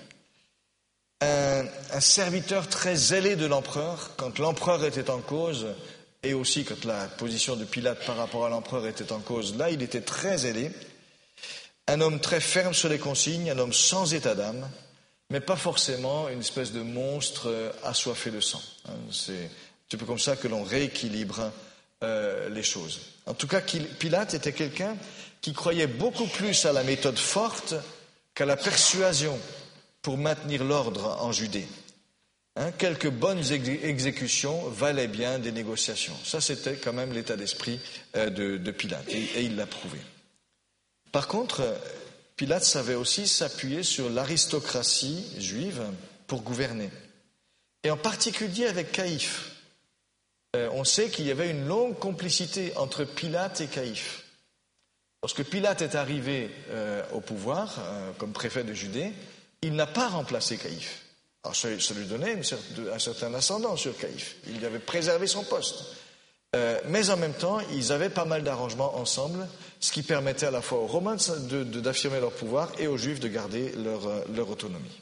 Un, un serviteur très zélé de l'empereur, quand l'empereur était en cause, et aussi quand la position de Pilate par rapport à l'empereur était en cause, là il était très zélé. Un homme très ferme sur les consignes, un homme sans état d'âme, mais pas forcément une espèce de monstre assoiffé de sang. C'est un peu comme ça que l'on rééquilibre euh, les choses. En tout cas, Pilate était quelqu'un qui croyait beaucoup plus à la méthode forte qu'à la persuasion pour maintenir l'ordre en Judée. Hein, quelques bonnes ex- exécutions valaient bien des négociations. Ça, c'était quand même l'état d'esprit euh, de, de Pilate, et, et il l'a prouvé. Par contre, Pilate savait aussi s'appuyer sur l'aristocratie juive pour gouverner, et en particulier avec Caïphe. Euh, on sait qu'il y avait une longue complicité entre Pilate et Caïphe. Lorsque Pilate est arrivé euh, au pouvoir, euh, comme préfet de Judée, il n'a pas remplacé Caïphe. Alors ça, ça lui donnait une certaine, un certain ascendant sur Caïphe. Il lui avait préservé son poste. Euh, mais en même temps, ils avaient pas mal d'arrangements ensemble, ce qui permettait à la fois aux Romains de, de, d'affirmer leur pouvoir et aux Juifs de garder leur, leur autonomie.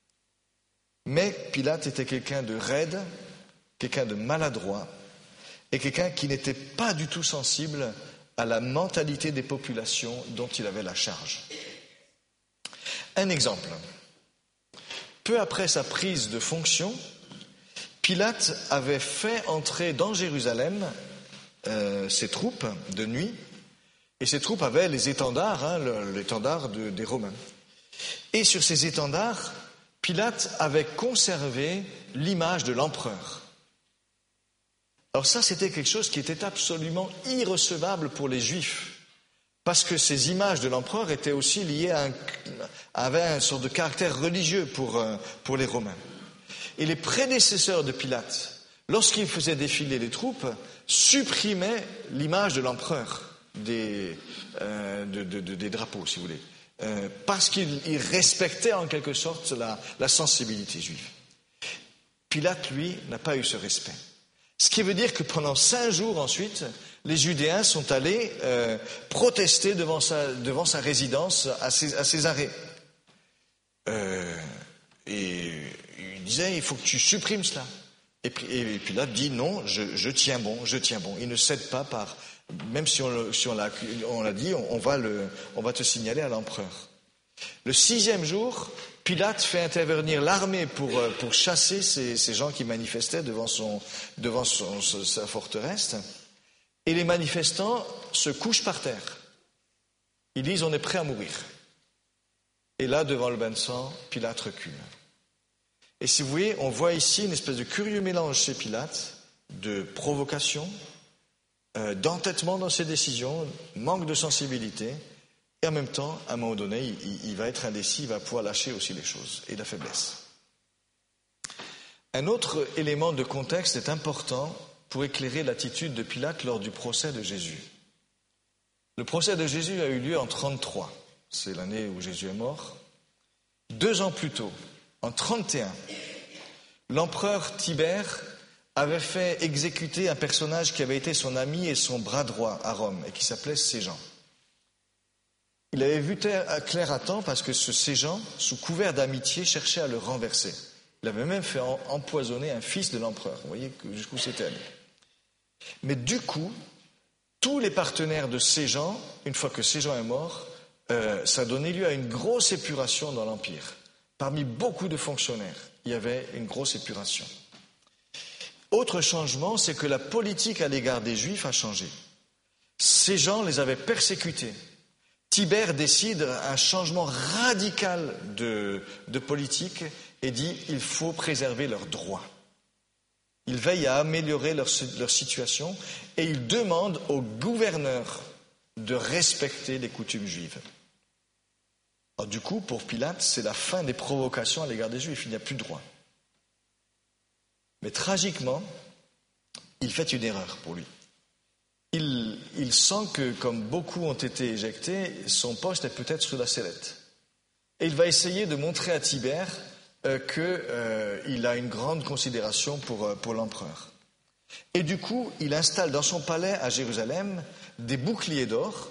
Mais Pilate était quelqu'un de raide, quelqu'un de maladroit, et quelqu'un qui n'était pas du tout sensible à la mentalité des populations dont il avait la charge. Un exemple. Peu après sa prise de fonction, Pilate avait fait entrer dans Jérusalem euh, ses troupes de nuit, et ces troupes avaient les étendards, hein, le, l'étendard de, des Romains. Et sur ces étendards, Pilate avait conservé l'image de l'empereur. Alors ça, c'était quelque chose qui était absolument irrecevable pour les Juifs, parce que ces images de l'empereur étaient aussi liées à un, avaient un sorte de caractère religieux pour, pour les Romains. Et les prédécesseurs de Pilate, lorsqu'ils faisaient défiler les troupes, supprimaient l'image de l'empereur des, euh, de, de, de, des drapeaux, si vous voulez, euh, parce qu'ils respectaient en quelque sorte la, la sensibilité juive. Pilate, lui, n'a pas eu ce respect. Ce qui veut dire que pendant cinq jours ensuite, les Judéens sont allés euh, protester devant sa, devant sa résidence à, Cés, à Césarée. Euh, et il disait, il faut que tu supprimes cela. Et puis, et puis là, dit non, je, je tiens bon, je tiens bon. Il ne cède pas par, même si on, si on, l'a, on l'a dit, on, on, va le, on va te signaler à l'empereur. Le sixième jour, Pilate fait intervenir l'armée pour, pour chasser ces, ces gens qui manifestaient devant, son, devant son, sa forteresse. Et les manifestants se couchent par terre. Ils disent, on est prêt à mourir. Et là, devant le bain de sang, Pilate recule. Et si vous voyez, on voit ici une espèce de curieux mélange chez Pilate, de provocation, euh, d'entêtement dans ses décisions, manque de sensibilité, et en même temps, à un moment donné, il, il va être indécis, il va pouvoir lâcher aussi les choses, et la faiblesse. Un autre élément de contexte est important pour éclairer l'attitude de Pilate lors du procès de Jésus. Le procès de Jésus a eu lieu en trente-trois, c'est l'année où Jésus est mort. Deux ans plus tôt, en trente et un, l'empereur Tibère avait fait exécuter un personnage qui avait été son ami et son bras droit à Rome, et qui s'appelait Séjan. Il avait vu clair à temps parce que ce Séjan, sous couvert d'amitié, cherchait à le renverser. Il avait même fait empoisonner un fils de l'empereur. Vous voyez jusqu'où c'était allé. Mais du coup, tous les partenaires de Séjan, une fois que Séjan est mort, euh, ça a donné lieu à une grosse épuration dans l'Empire. Parmi beaucoup de fonctionnaires, il y avait une grosse épuration. Autre changement, c'est que la politique à l'égard des Juifs a changé. Séjan les avait persécutés. Tibère décide un changement radical de, de politique et dit il faut préserver leurs droits. Il veille à améliorer leur, leur situation et il demande aux gouverneurs de respecter les coutumes juives. Alors, du coup, pour Pilate, c'est la fin des provocations à l'égard des Juifs, il n'y a plus de droit. Mais tragiquement, il fait une erreur pour lui. Il, il sent que, comme beaucoup ont été éjectés, son poste est peut-être sous la sellette. Et il va essayer de montrer à Tibère euh, qu'il euh, a une grande considération pour, euh, pour l'empereur. Et du coup, il installe dans son palais à Jérusalem des boucliers d'or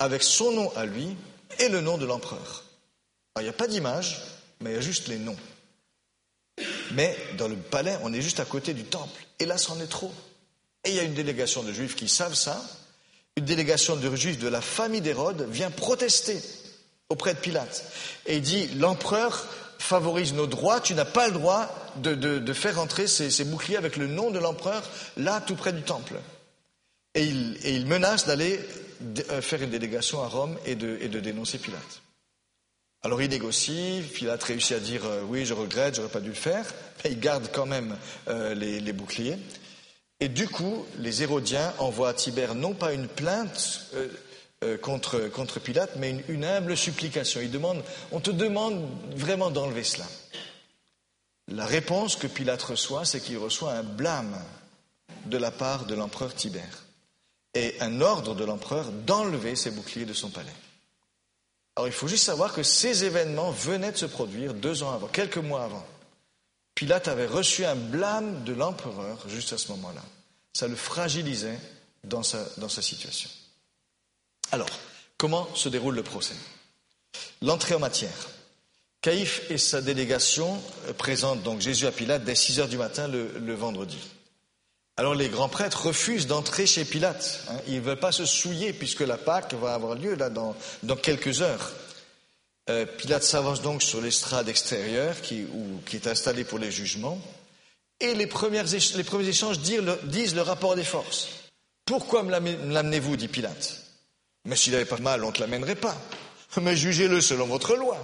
avec son nom à lui et le nom de l'empereur. Alors, il n'y a pas d'image, mais il y a juste les noms. Mais dans le palais, on est juste à côté du temple. Et là, c'en est trop. Et il y a une délégation de Juifs qui savent ça. Une délégation de Juifs de la famille d'Hérode vient protester auprès de Pilate. Et il dit, l'empereur favorise nos droits, tu n'as pas le droit de, de, de faire entrer ces, ces boucliers avec le nom de l'empereur, là, tout près du temple. Et il, et il menace d'aller faire une délégation à Rome et de, et de dénoncer Pilate. Alors il négocie, Pilate réussit à dire euh, oui, je regrette, j'aurais pas dû le faire, mais il garde quand même euh, les, les boucliers. Et du coup, les Hérodiens envoient à Tibère non pas une plainte euh, euh, contre, contre Pilate, mais une, une humble supplication. Ils demandent, on te demande vraiment d'enlever cela. La réponse que Pilate reçoit, c'est qu'il reçoit un blâme de la part de l'empereur Tibère et un ordre de l'empereur d'enlever ces boucliers de son palais. Alors il faut juste savoir que ces événements venaient de se produire deux ans avant, quelques mois avant. Pilate avait reçu un blâme de l'empereur juste à ce moment-là. Ça le fragilisait dans sa, dans sa situation. Alors, comment se déroule le procès? L'entrée en matière. Caïphe et sa délégation présentent donc Jésus à Pilate dès six heures du matin le, le vendredi. Alors les grands prêtres refusent d'entrer chez Pilate. Hein. Ils ne veulent pas se souiller puisque la Pâque va avoir lieu là dans, dans quelques heures. Euh, Pilate s'avance donc sur l'estrade extérieure qui, où, qui est installée pour les jugements. Et les, premières, les premiers échanges disent le, disent le rapport des forces. Pourquoi me l'amenez-vous, dit Pilate. Mais s'il n'avait pas mal, on ne te l'amènerait pas. Mais jugez-le selon votre loi.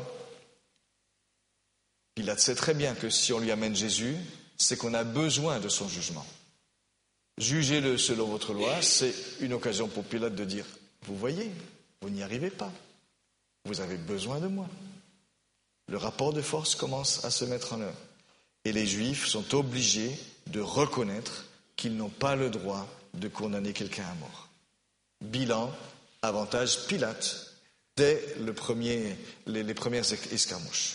Pilate sait très bien que si on lui amène Jésus, c'est qu'on a besoin de son jugement. Jugez-le selon votre loi, c'est une occasion pour Pilate de dire, vous voyez, vous n'y arrivez pas, vous avez besoin de moi. Le rapport de force commence à se mettre en œuvre et les Juifs sont obligés de reconnaître qu'ils n'ont pas le droit de condamner quelqu'un à mort. Bilan, avantage Pilate dès le premier, les, les premières escarmouches.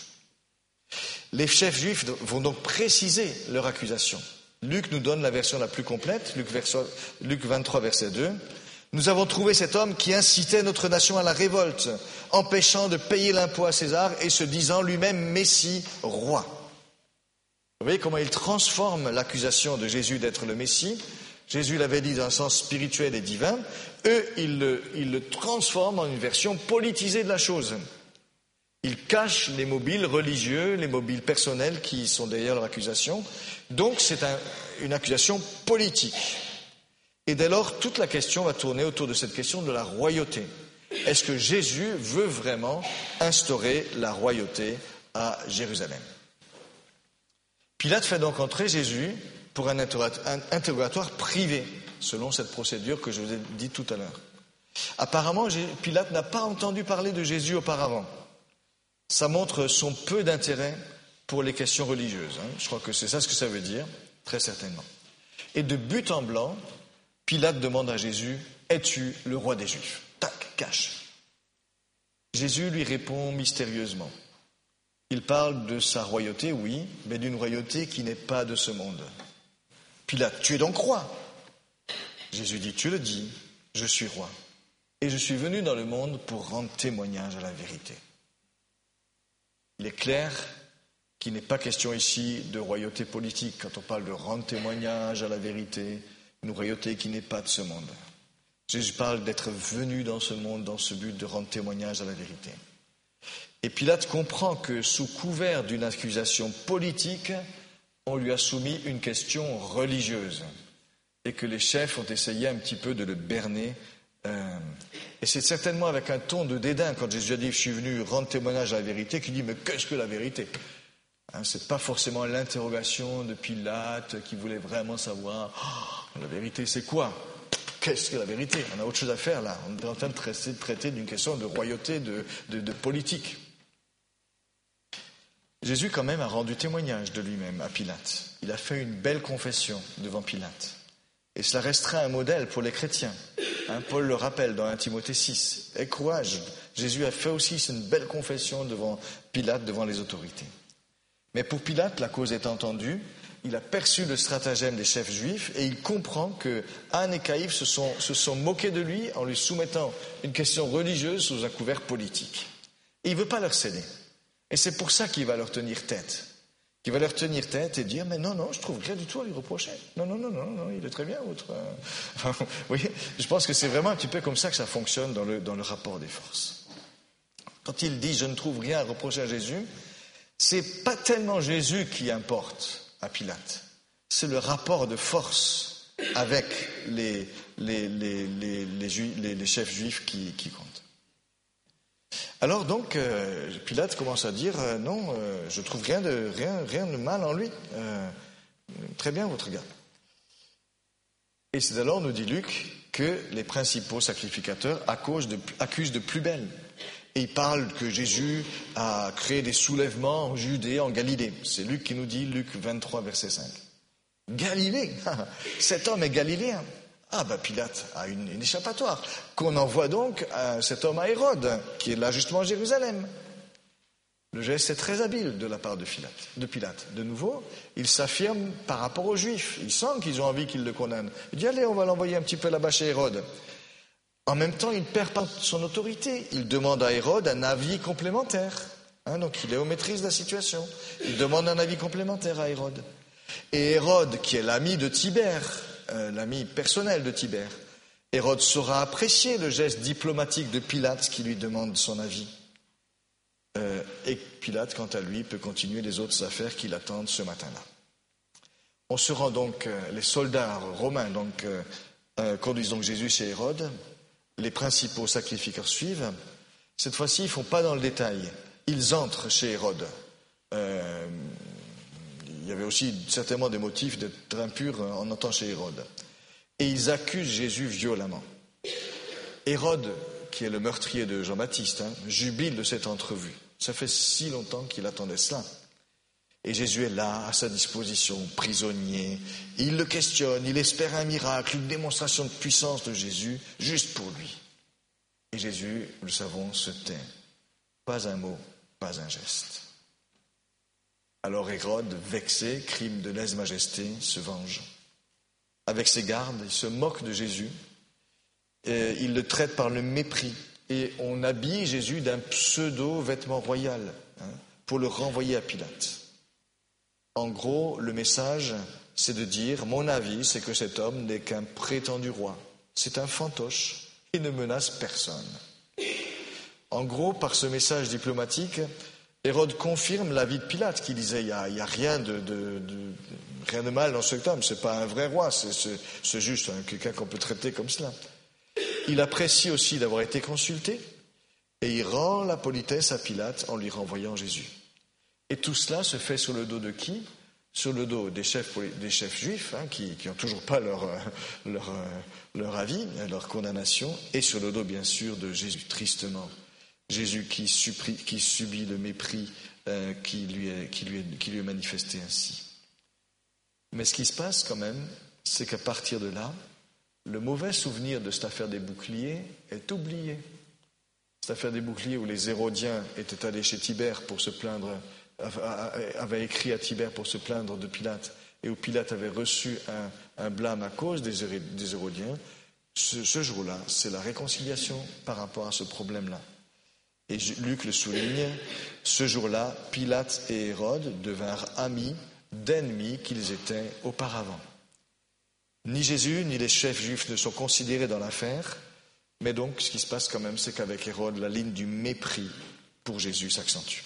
Les chefs juifs vont donc préciser leur accusation. Luc nous donne la version la plus complète, Luc, verso, Luc vingt-trois, verset deux. Nous avons trouvé cet homme qui incitait notre nation à la révolte, empêchant de payer l'impôt à César et se disant lui-même Messie, roi. Vous voyez comment il transforme l'accusation de Jésus d'être le Messie. Jésus l'avait dit dans un sens spirituel et divin. Eux, ils le, ils le transforment en une version politisée de la chose. Ils cachent les mobiles religieux, les mobiles personnels qui sont derrière leur accusation. Donc c'est un, une accusation politique. Et dès lors, toute la question va tourner autour de cette question de la royauté. Est-ce que Jésus veut vraiment instaurer la royauté à Jérusalem? Pilate fait donc entrer Jésus pour un interrogatoire privé, selon cette procédure que je vous ai dit tout à l'heure. Apparemment, Pilate n'a pas entendu parler de Jésus auparavant. Ça montre son peu d'intérêt pour les questions religieuses. Hein. Je crois que c'est ça ce que ça veut dire, très certainement. Et de but en blanc, Pilate demande à Jésus, « Es-tu le roi des Juifs ?» Tac, cache. Jésus lui répond mystérieusement. Il parle de sa royauté, oui, mais d'une royauté qui n'est pas de ce monde. Pilate, « Tu es donc roi ?» Jésus dit, « Tu le dis, je suis roi. Et je suis venu dans le monde pour rendre témoignage à la vérité. » Il est clair qu'il n'est pas question ici de royauté politique quand on parle de rendre témoignage à la vérité, une royauté qui n'est pas de ce monde. Jésus parle d'être venu dans ce monde dans ce but de rendre témoignage à la vérité. Et Pilate comprend que sous couvert d'une accusation politique, on lui a soumis une question religieuse et que les chefs ont essayé un petit peu de le berner. Euh, et c'est certainement avec un ton de dédain quand Jésus a dit « Je suis venu rendre témoignage à la vérité » qu'il dit « Mais qu'est-ce que la vérité ?» hein, c'est pas forcément l'interrogation de Pilate qui voulait vraiment savoir oh, « La vérité c'est quoi ?» Qu'est-ce que la vérité? On a autre chose à faire là. On est en train de traiter, de traiter d'une question de royauté, de, de, de politique. Jésus quand même a rendu témoignage de lui-même à Pilate. Il a fait une belle confession devant Pilate. Et cela restera un modèle pour les chrétiens. Hein, Paul le rappelle dans un Timothée six. Aie courage, Jésus a fait aussi une belle confession devant Pilate, devant les autorités. Mais pour Pilate, la cause est entendue. il a perçu le stratagème des chefs juifs et il comprend que Anne et Caïphe se sont, se sont moqués de lui en lui soumettant une question religieuse sous un couvert politique. Et il ne veut pas leur céder. Et c'est pour ça qu'il va leur tenir tête. Il va leur tenir tête et dire, mais non, non, je trouve rien du tout à lui reprocher. Non, non, non, non, non, il est très bien, votre... Enfin, vous voyez, je pense que c'est vraiment un petit peu comme ça que ça fonctionne dans le, dans le rapport des forces. Quand il dit, je ne trouve rien à reprocher à Jésus, c'est pas tellement Jésus qui importe à Pilate. C'est le rapport de force avec les, les, les, les, les, juifs, les, les chefs juifs qui, qui comptent. Alors donc, euh, Pilate commence à dire, euh, non, euh, je trouve rien de, rien, rien de mal en lui. Euh, très bien, votre gars. Et c'est alors, nous dit Luc, que les principaux sacrificateurs accusent de, accusent de plus belle. Et ils parlent que Jésus a créé des soulèvements en Judée, en Galilée. C'est Luc qui nous dit, Luc vingt-trois, verset cinq. Galilée, cet homme est galiléen. Ah ben Pilate a une, une échappatoire. Qu'on envoie donc à cet homme à Hérode, qui est là justement à Jérusalem. Le geste est très habile de la part de Pilate. De, Pilate. De nouveau, il s'affirme par rapport aux Juifs. Il sent qu'ils ont envie qu'il le condamne. Il dit, allez, on va l'envoyer un petit peu là-bas chez Hérode. En même temps, il ne perd pas son autorité. Il demande à Hérode un avis complémentaire. Hein, donc il est aux maîtrises de la situation. Il demande un avis complémentaire à Hérode. Et Hérode, qui est l'ami de Tibère, euh, l'ami personnel de Tibère, Hérode saura apprécier le geste diplomatique de Pilate qui lui demande son avis. Euh, et Pilate, quant à lui, peut continuer les autres affaires qui l'attendent ce matin-là. On se rend donc, euh, les soldats romains donc, euh, euh, conduisent donc Jésus chez Hérode. Les principaux sacrificateurs suivent. Cette fois-ci, ils ne font pas dans le détail. Ils entrent chez Hérode. Euh, il y avait aussi certainement des motifs d'être impurs en entrant chez Hérode. Et ils accusent Jésus violemment. Hérode, qui est le meurtrier de Jean-Baptiste, hein, jubile de cette entrevue. Ça fait si longtemps qu'il attendait cela. Et Jésus est là, à sa disposition, prisonnier. Il le questionne, il espère un miracle, une démonstration de puissance de Jésus, juste pour lui. Et Jésus, nous le savons, se tait. Pas un mot, pas un geste. Alors Hérode, vexé, crime de lèse-majesté, se venge. Avec ses gardes, il se moque de Jésus. Et il le traite par le mépris. Et on habille Jésus d'un pseudo-vêtement royal, hein, pour le renvoyer à Pilate. En gros, le message, c'est de dire, mon avis, c'est que cet homme n'est qu'un prétendu roi. C'est un fantoche. Il ne menace personne. En gros, par ce message diplomatique, Hérode confirme l'avis de Pilate, qui disait, il n'y a, a rien, de, de, de, rien de mal dans cet homme. C'est pas un vrai roi, c'est, c'est, c'est juste hein, quelqu'un qu'on peut traiter comme cela. Il apprécie aussi d'avoir été consulté, et il rend la politesse à Pilate en lui renvoyant Jésus. Et tout cela se fait sur le dos de qui ? Sur le dos des chefs, des chefs juifs, hein, qui n'ont toujours pas leur, leur, leur avis, leur condamnation, et sur le dos, bien sûr, de Jésus, tristement. Jésus qui, supplie, qui subit le mépris euh, qui, lui est, qui, lui est, qui lui est manifesté ainsi. Mais ce qui se passe quand même, c'est qu'à partir de là, le mauvais souvenir de cette affaire des boucliers est oublié. Cette affaire des boucliers où les Hérodiens étaient allés chez Tibère pour se plaindre, avaient écrit à Tibère pour se plaindre de Pilate, et où Pilate avait reçu un, un blâme à cause des, des Hérodiens, ce, ce jour-là, c'est la réconciliation par rapport à ce problème-là. Et Luc le souligne, ce jour-là, Pilate et Hérode devinrent amis d'ennemis qu'ils étaient auparavant. Ni Jésus, ni les chefs juifs ne sont considérés dans l'affaire, mais donc ce qui se passe quand même, c'est qu'avec Hérode, la ligne du mépris pour Jésus s'accentue.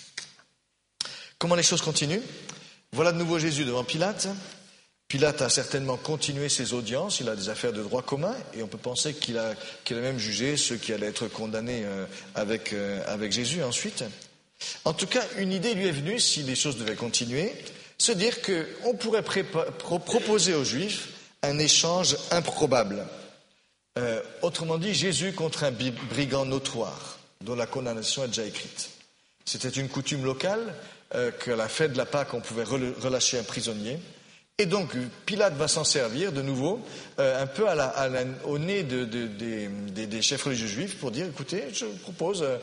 Comment les choses continuent ? Voilà de nouveau Jésus devant Pilate. Pilate a certainement continué ses audiences, il a des affaires de droit commun, et on peut penser qu'il a, qu'il a même jugé ceux qui allaient être condamnés avec, avec Jésus ensuite. En tout cas, une idée lui est venue, si les choses devaient continuer, se dire qu'on pourrait prépa- pro- proposer aux Juifs un échange improbable. Euh, autrement dit, Jésus contre un brigand notoire, dont la condamnation est déjà écrite. C'était une coutume locale, euh, qu'à la fête de la Pâque, on pouvait relâcher un prisonnier. Et donc, Pilate va s'en servir de nouveau, euh, un peu à la, à la, au nez de, de, de, de, des chefs religieux juifs, pour dire, écoutez, je vous propose euh,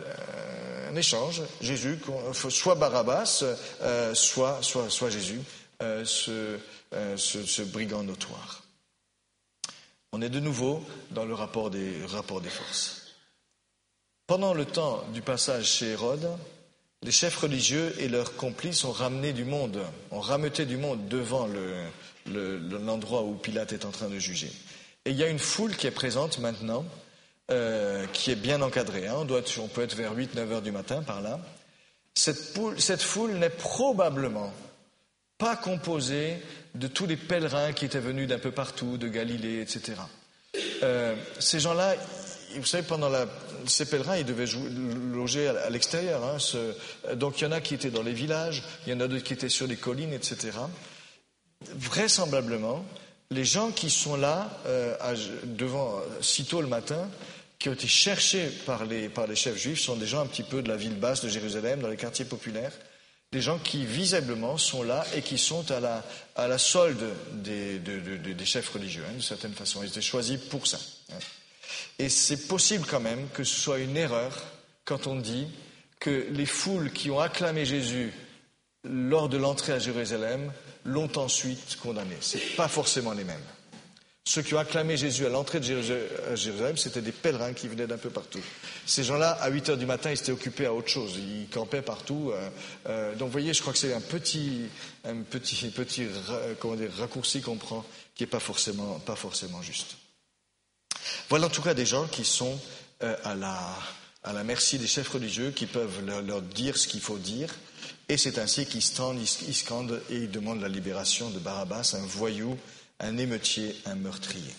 un, un échange. Jésus, soit Barabbas, euh, soit, soit, soit Jésus. euh, ce, euh, ce, ce brigand notoire. On est de nouveau dans le rapport des, rapport des forces. Pendant le temps du passage chez Hérode, les chefs religieux et leurs complices ont ramené du monde, ont rameuté du monde devant le, le, l'endroit où Pilate est en train de juger. Et il y a une foule qui est présente maintenant, euh, qui est bien encadrée. Hein. On, doit être, on peut être vers huit neuf heures du matin par là. Cette, poule, cette foule n'est probablement pas composée de tous les pèlerins qui étaient venus d'un peu partout, de Galilée, et cetera. Euh, ces gens-là, vous savez, pendant la, ces pèlerins, ils devaient jouer, loger à, à l'extérieur. Hein, ce, donc il y en a qui étaient dans les villages, il y en a d'autres qui étaient sur les collines, et cetera. Vraisemblablement, les gens qui sont là, euh, à, devant, si tôt le matin, qui ont été cherchés par les, par les chefs juifs, sont des gens un petit peu de la ville basse de Jérusalem, dans les quartiers populaires, des gens qui visiblement sont là et qui sont à la, à la solde des, de, de, de, des chefs religieux, hein, d'une certaine façon. Ils étaient choisis pour ça. Hein. Et c'est possible quand même que ce soit une erreur quand on dit que les foules qui ont acclamé Jésus lors de l'entrée à Jérusalem l'ont ensuite condamné. Ce n'est pas forcément les mêmes. Ceux qui ont acclamé Jésus à l'entrée de Jérusalem, c'était des pèlerins qui venaient d'un peu partout. Ces gens-là, à huit heures du matin, ils étaient occupés à autre chose. Ils campaient partout. Euh, euh, donc, vous voyez, je crois que c'est un petit, un petit, petit comment dire, raccourci qu'on prend qui n'est pas forcément, pas forcément juste. Voilà en tout cas des gens qui sont euh, à, la, à la merci des chefs religieux, qui peuvent leur, leur dire ce qu'il faut dire. Et c'est ainsi qu'ils scandent, ils scandent et ils demandent la libération de Barabbas, un voyou, un émeutier, un meurtrier.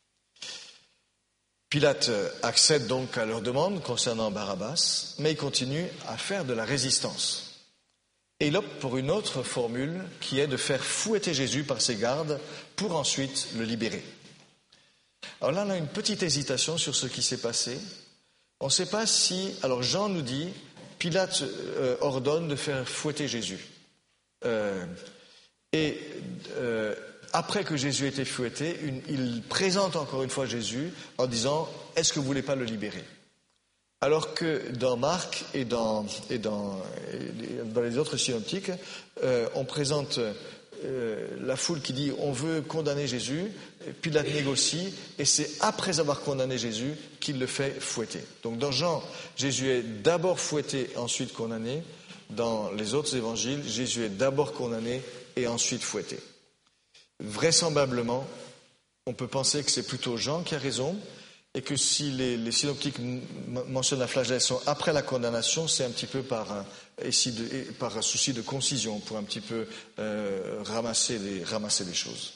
Pilate accède donc à leur demande concernant Barabbas, mais il continue à faire de la résistance. Et il opte pour une autre formule qui est de faire fouetter Jésus par ses gardes pour ensuite le libérer. Alors là, on a une petite hésitation sur ce qui s'est passé. On ne sait pas si... Alors Jean nous dit, Pilate euh, ordonne de faire fouetter Jésus. Euh, et... Euh, Après que Jésus ait été fouetté, une, il présente encore une fois Jésus en disant « Est-ce que vous ne voulez pas le libérer ?» Alors que dans Marc et dans, et dans, et dans les autres synoptiques, euh, on présente euh, la foule qui dit « On veut condamner Jésus », Pilate négocie, et c'est après avoir condamné Jésus qu'il le fait fouetter. Donc dans Jean, Jésus est d'abord fouetté, ensuite condamné. Dans les autres évangiles, Jésus est d'abord condamné et ensuite fouetté. Vraisemblablement, on peut penser que c'est plutôt Jean qui a raison et que si les, les synoptiques m- mentionnent la flagellation après la condamnation, c'est un petit peu par un, de, par un souci de concision, pour un petit peu euh, ramasser, les, ramasser les choses.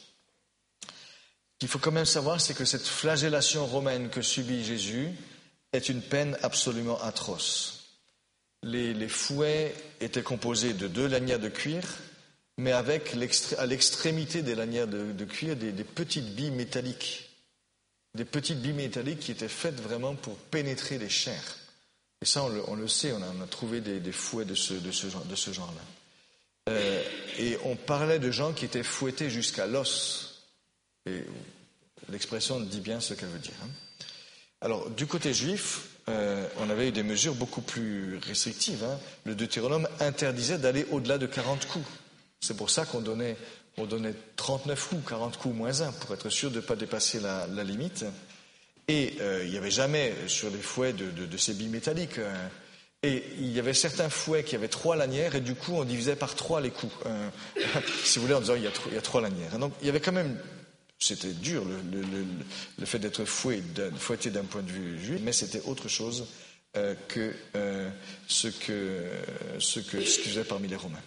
Ce qu'il faut quand même savoir, c'est que cette flagellation romaine que subit Jésus est une peine absolument atroce. Les, les fouets étaient composés de deux lanières de cuir, mais avec l'extré- à l'extrémité des lanières de, de cuir des, des petites billes métalliques. Des petites billes métalliques qui étaient faites vraiment pour pénétrer les chairs. Et ça, on le, on le sait, on a, on a trouvé des, des fouets de ce, de ce, genre, de ce genre-là. Euh, et on parlait de gens qui étaient fouettés jusqu'à l'os. Et l'expression dit bien ce qu'elle veut dire. Hein. Alors, du côté juif, euh, on avait eu des mesures beaucoup plus restrictives. Hein. Le Deutéronome interdisait d'aller au-delà de quarante coups. C'est pour ça qu'on donnait, on donnait trente-neuf coups, quarante coups moins un, pour être sûr de ne pas dépasser la, la limite. Et euh, il n'y avait jamais sur les fouets de, de, de ces billes métalliques. Euh, et il y avait certains fouets qui avaient trois lanières, et du coup on divisait par trois les coups. Euh, si vous voulez, en disant il y a, il y a trois lanières. Donc il y avait quand même, c'était dur le, le, le, le fait d'être fouet, d'un, fouetté d'un point de vue juif, mais c'était autre chose euh, que, euh, ce que ce que ce qu'ils faisaient parmi les Romains.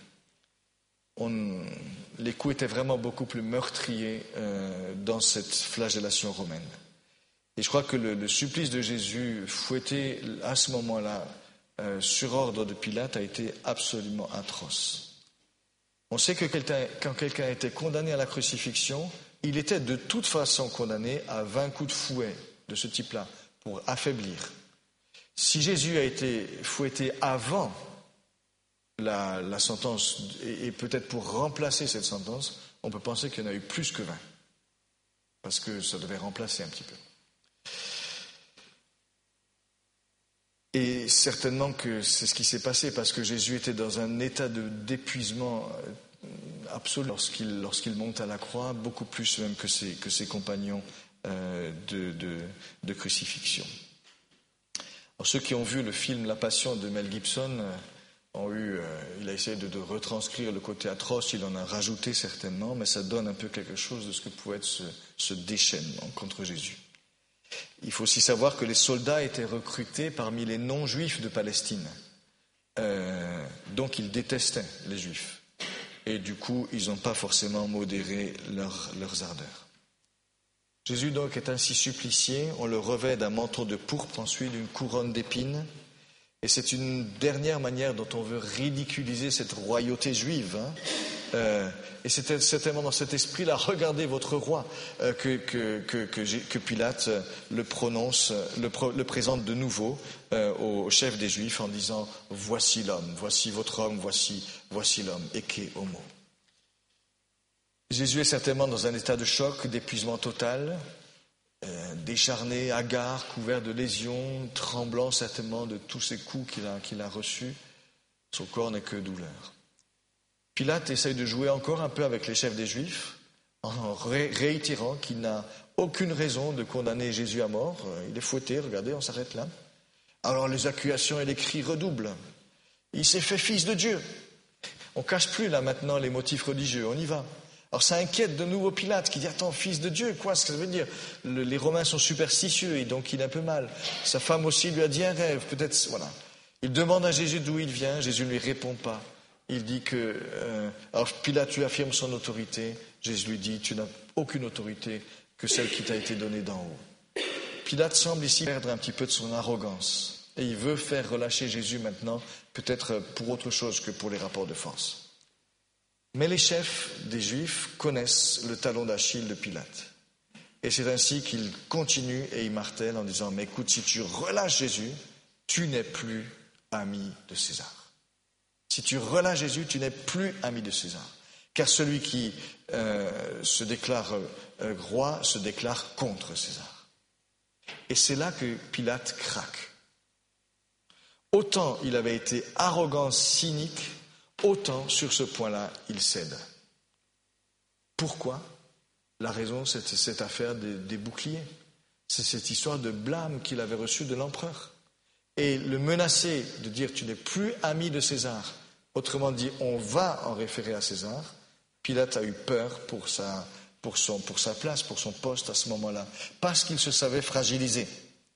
On, les coups étaient vraiment beaucoup plus meurtriers euh, dans cette flagellation romaine. Et je crois que le, le supplice de Jésus fouetté à ce moment-là, euh, sur ordre de Pilate, a été absolument atroce. On sait que quelqu'un, quand quelqu'un était condamné à la crucifixion, il était de toute façon condamné à vingt coups de fouet de ce type-là, pour affaiblir. Si Jésus a été fouetté avant La, la sentence, et, et peut-être pour remplacer cette sentence, on peut penser qu'il y en a eu plus que vingt. Parce que ça devait remplacer un petit peu. Et certainement que c'est ce qui s'est passé, parce que Jésus était dans un état de, d'épuisement absolue lorsqu'il, lorsqu'il monte à la croix, beaucoup plus même que ses, que ses compagnons euh, de, de, de crucifixion. Alors, ceux qui ont vu le film La Passion de Mel Gibson ont eu, euh, il a essayé de, de retranscrire le côté atroce, il en a rajouté certainement, mais ça donne un peu quelque chose de ce que pouvait être ce, ce déchaînement contre Jésus. Il faut aussi savoir que les soldats étaient recrutés parmi les non-juifs de Palestine. Euh, donc ils détestaient les juifs. Et du coup, ils n'ont pas forcément modéré leur, leurs ardeurs. Jésus donc est ainsi supplicié, on le revêt d'un manteau de pourpre, ensuite d'une couronne d'épines. Et c'est une dernière manière dont on veut ridiculiser cette royauté juive. Hein. Euh, et c'était certainement dans cet esprit-là, regardez votre roi, euh, que, que, que, que, que Pilate le prononce, le, le présente de nouveau euh, au chef des Juifs en disant « Voici l'homme, voici votre homme, voici, voici l'homme, ecce homo ». Jésus est certainement dans un état de choc, d'épuisement total, euh, décharné, hagard, couvert de lésions, tremblant certainement de tous ces coups qu'il a, qu'il a reçus. Son corps n'est que douleur. Pilate essaye de jouer encore un peu avec les chefs des Juifs en ré- réitérant qu'il n'a aucune raison de condamner Jésus à mort. Il est fouetté, regardez, on s'arrête là. Alors les accusations et les cris redoublent. Il s'est fait fils de Dieu. On ne cache plus là maintenant les motifs religieux, on y va. Alors ça inquiète de nouveau Pilate qui dit « Attends, fils de Dieu, quoi, ce que ça veut dire ?» Le, Les Romains sont superstitieux et donc il a un peu mal. Sa femme aussi lui a dit un rêve, peut-être, voilà. Il demande à Jésus d'où il vient, Jésus ne lui répond pas. Il dit que... Euh, alors Pilate lui affirme son autorité, Jésus lui dit « Tu n'as aucune autorité que celle qui t'a été donnée d'en haut. » Pilate semble ici perdre un petit peu de son arrogance et il veut faire relâcher Jésus maintenant, peut-être pour autre chose que pour les rapports de force. Mais les chefs des Juifs connaissent le talon d'Achille de Pilate. Et c'est ainsi qu'ils continuent et ils martèlent en disant « Mais écoute, si tu relâches Jésus, tu n'es plus ami de César. » Si tu relâches Jésus, tu n'es plus ami de César. Car celui qui euh, se déclare euh, roi se déclare contre César. Et c'est là que Pilate craque. Autant il avait été arrogant, cynique, autant sur ce point-là, il cède. Pourquoi ? La raison, c'est cette affaire des, des boucliers. C'est cette histoire de blâme qu'il avait reçue de l'empereur. Et le menacer de dire « tu n'es plus ami de César », autrement dit « on va en référer à César », Pilate a eu peur pour sa, pour son, pour sa place, pour son poste à ce moment-là, parce qu'il se savait fragilisé.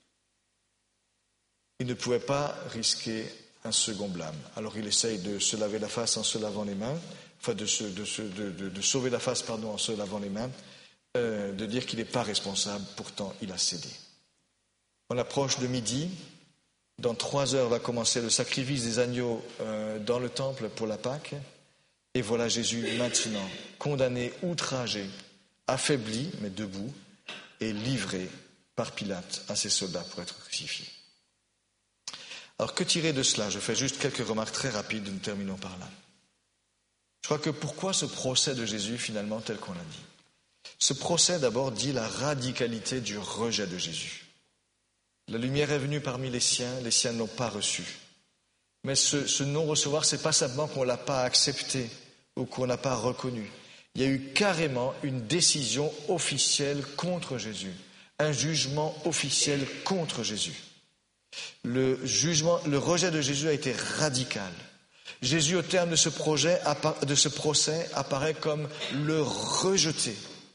Il ne pouvait pas risquer un second blâme. Alors il essaye de se laver la face en se lavant les mains, enfin de, se, de, se, de, de, de sauver la face pardon, en se lavant les mains, euh, de dire qu'il n'est pas responsable, pourtant il a cédé. On approche de midi. Dans trois heures va commencer le sacrifice des agneaux euh, dans le temple pour la Pâque. Et voilà Jésus maintenant, condamné, outragé, affaibli, mais debout, et livré par Pilate à ses soldats pour être crucifié. Alors que tirer de cela ? Je fais juste quelques remarques très rapides et nous terminons par là. Je crois que pourquoi ce procès de Jésus finalement tel qu'on l'a dit ? Ce procès d'abord dit la radicalité du rejet de Jésus. La lumière est venue parmi les siens, les siens ne l'ont pas reçu. Mais ce, ce non-recevoir, ce n'est pas simplement qu'on ne l'a pas accepté ou qu'on n'a pas reconnu. Il y a eu carrément une décision officielle contre Jésus, un jugement officiel contre Jésus. Le jugement, le rejet de Jésus a été radical. Jésus, au terme de ce projet, de ce procès, apparaît comme le rejeté.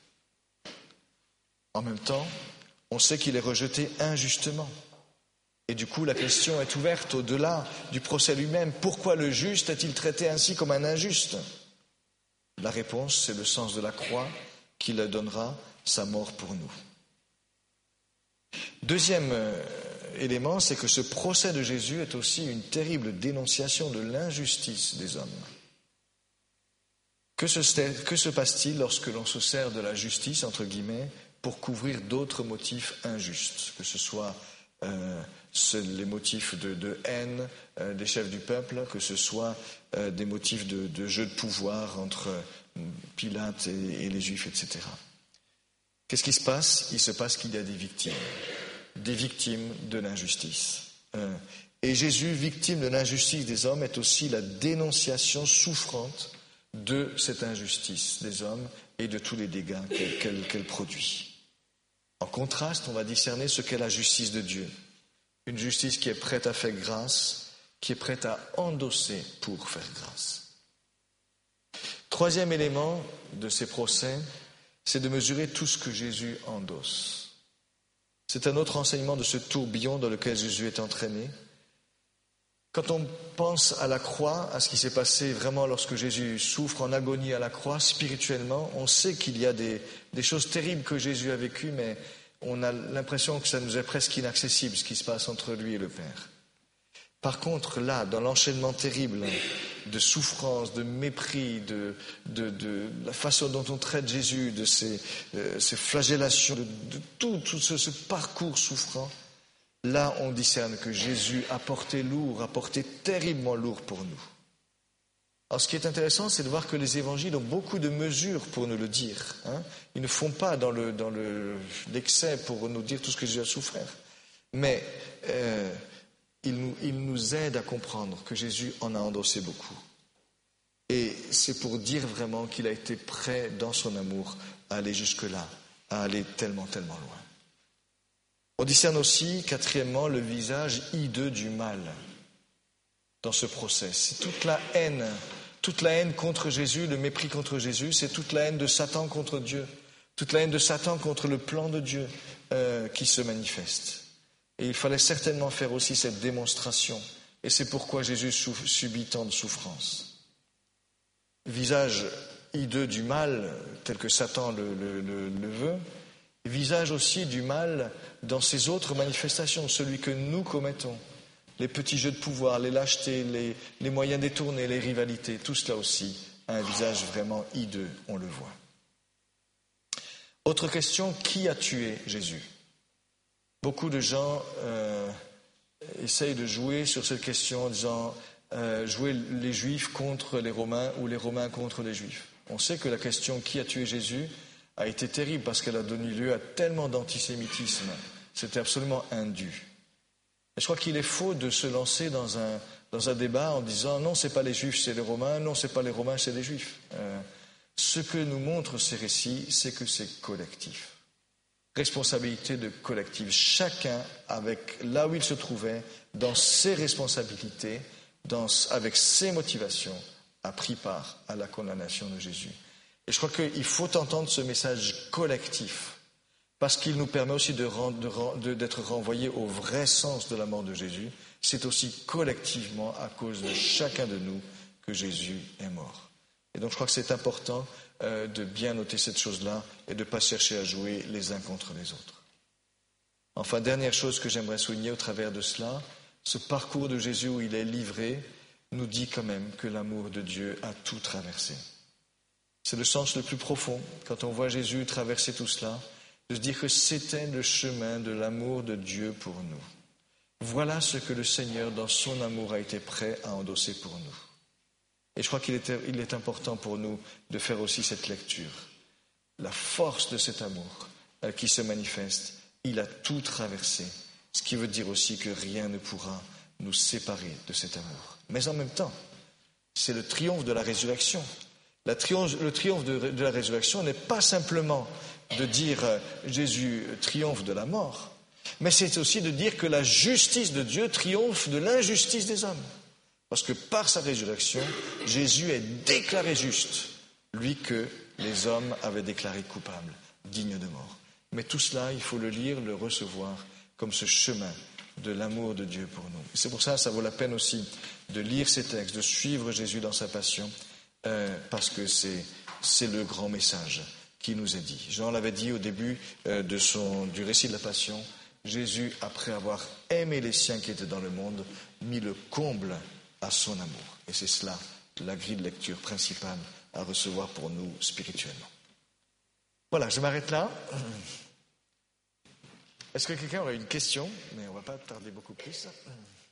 En même temps, on sait qu'il est rejeté injustement. Et du coup, la question est ouverte au-delà du procès lui-même. Pourquoi le juste est-il traité ainsi comme un injuste ? La réponse, c'est le sens de la croix qui lui donnera sa mort pour nous. Deuxième élément, c'est que ce procès de Jésus est aussi une terrible dénonciation de l'injustice des hommes. Que se, que se passe-t-il lorsque l'on se sert de la justice, entre guillemets, pour couvrir d'autres motifs injustes, que ce soit euh, les motifs de, de haine euh, des chefs du peuple, que ce soit euh, des motifs de, de jeu de pouvoir entre euh, Pilate et, et les Juifs, et cetera. Qu'est-ce qui se passe ? Il se passe qu'il y a des victimes, des victimes de l'injustice. Euh, et Jésus, victime de l'injustice des hommes, est aussi la dénonciation souffrante de cette injustice des hommes et de tous les dégâts qu'elle, qu'elle, qu'elle produit. En contraste, on va discerner ce qu'est la justice de Dieu. Une justice qui est prête à faire grâce, qui est prête à endosser pour faire grâce. Troisième élément de ces procès, c'est de mesurer tout ce que Jésus endosse. C'est un autre enseignement de ce tourbillon dans lequel Jésus est entraîné. Quand on pense à la croix, à ce qui s'est passé vraiment lorsque Jésus souffre en agonie à la croix, spirituellement, on sait qu'il y a des, des choses terribles que Jésus a vécues, mais on a l'impression que ça nous est presque inaccessible, ce qui se passe entre lui et le Père. Par contre, là, dans l'enchaînement terrible de souffrance, de mépris, de, de, de la façon dont on traite Jésus, de ses, euh, ses flagellations, de, de tout, tout ce, ce parcours souffrant, là, on discerne que Jésus a porté lourd, a porté terriblement lourd pour nous. Alors, ce qui est intéressant, c'est de voir que les évangiles ont beaucoup de mesures pour nous le dire. Hein. Ils ne font pas dans, le, dans le, l'excès pour nous dire tout ce que Jésus a souffert. Mais euh, ils, nous, ils nous aident à comprendre que Jésus en a endossé beaucoup. Et c'est pour dire vraiment qu'il a été prêt dans son amour à aller jusque-là, à aller tellement, tellement loin. On discerne aussi, quatrièmement, le visage hideux du mal dans ce procès. C'est toute la haine, toute la haine contre Jésus, le mépris contre Jésus, c'est toute la haine de Satan contre Dieu, toute la haine de Satan contre le plan de Dieu euh, qui se manifeste. Et il fallait certainement faire aussi cette démonstration. Et c'est pourquoi Jésus souff- subit tant de souffrances. Visage hideux du mal, tel que Satan le, le, le, le veut, visage aussi du mal dans ses autres manifestations, celui que nous commettons, les petits jeux de pouvoir, les lâchetés, les, les moyens détournés, les rivalités, tout cela aussi a un visage vraiment hideux, on le voit. Autre question, qui a tué Jésus ? Beaucoup de gens euh, essayent de jouer sur cette question en disant euh, jouer les Juifs contre les Romains ou les Romains contre les Juifs. On sait que la question qui a tué Jésus a été terrible parce qu'elle a donné lieu à tellement d'antisémitisme. C'était absolument indu. Et je crois qu'il est faux de se lancer dans un, dans un débat en disant non, ce n'est pas les Juifs, c'est les Romains, non, ce n'est pas les Romains, c'est les Juifs. Euh, ce que nous montrent ces récits, c'est que c'est collectif. Responsabilité de collectif. Chacun, avec là où il se trouvait, dans ses responsabilités, dans, avec ses motivations, a pris part à la condamnation de Jésus. Et je crois qu'il faut entendre ce message collectif, parce qu'il nous permet aussi de rendre, de, de, d'être renvoyés au vrai sens de la mort de Jésus. C'est aussi collectivement à cause de chacun de nous que Jésus est mort. Et donc je crois que c'est important euh, de bien noter cette chose-là et de ne pas chercher à jouer les uns contre les autres. Enfin, dernière chose que j'aimerais souligner au travers de cela, ce parcours de Jésus où il est livré nous dit quand même que l'amour de Dieu a tout traversé. C'est le sens le plus profond, quand on voit Jésus traverser tout cela, de se dire que c'était le chemin de l'amour de Dieu pour nous. Voilà ce que le Seigneur, dans son amour, a été prêt à endosser pour nous. Et je crois qu'il est, il est important pour nous de faire aussi cette lecture. La force de cet amour euh, qui se manifeste, il a tout traversé, ce qui veut dire aussi que rien ne pourra nous séparer de cet amour. Mais en même temps, c'est le triomphe de la résurrection. La triomphe, le triomphe de, de la résurrection n'est pas simplement de dire euh, Jésus triomphe de la mort, mais c'est aussi de dire que la justice de Dieu triomphe de l'injustice des hommes. Parce que par sa résurrection, Jésus est déclaré juste, lui que les hommes avaient déclaré coupable, digne de mort. Mais tout cela, il faut le lire, le recevoir comme ce chemin de l'amour de Dieu pour nous. Et c'est pour ça que ça vaut la peine aussi de lire ces textes, de suivre Jésus dans sa passion, euh, parce que c'est, c'est le grand message qui nous est dit. Jean l'avait dit au début euh, de son, du récit de la passion, Jésus, après avoir aimé les siens qui étaient dans le monde, mit le comble à son amour. Et c'est cela, la grille de lecture principale à recevoir pour nous spirituellement. Voilà, je m'arrête là. Est-ce que quelqu'un aurait une question ? Mais on ne va pas tarder beaucoup plus.